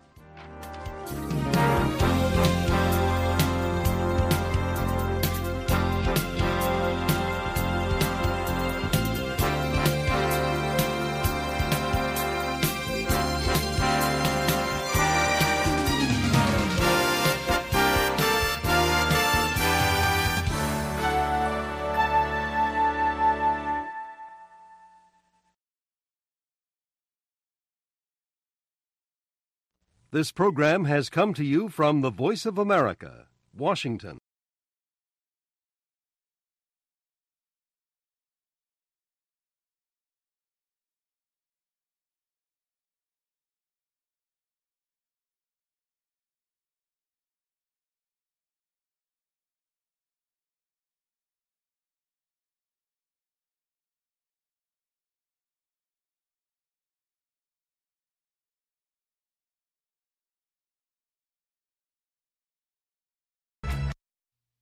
This program has come to you from the Voice of America, Washington.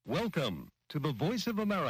Welcome to the Voice of America.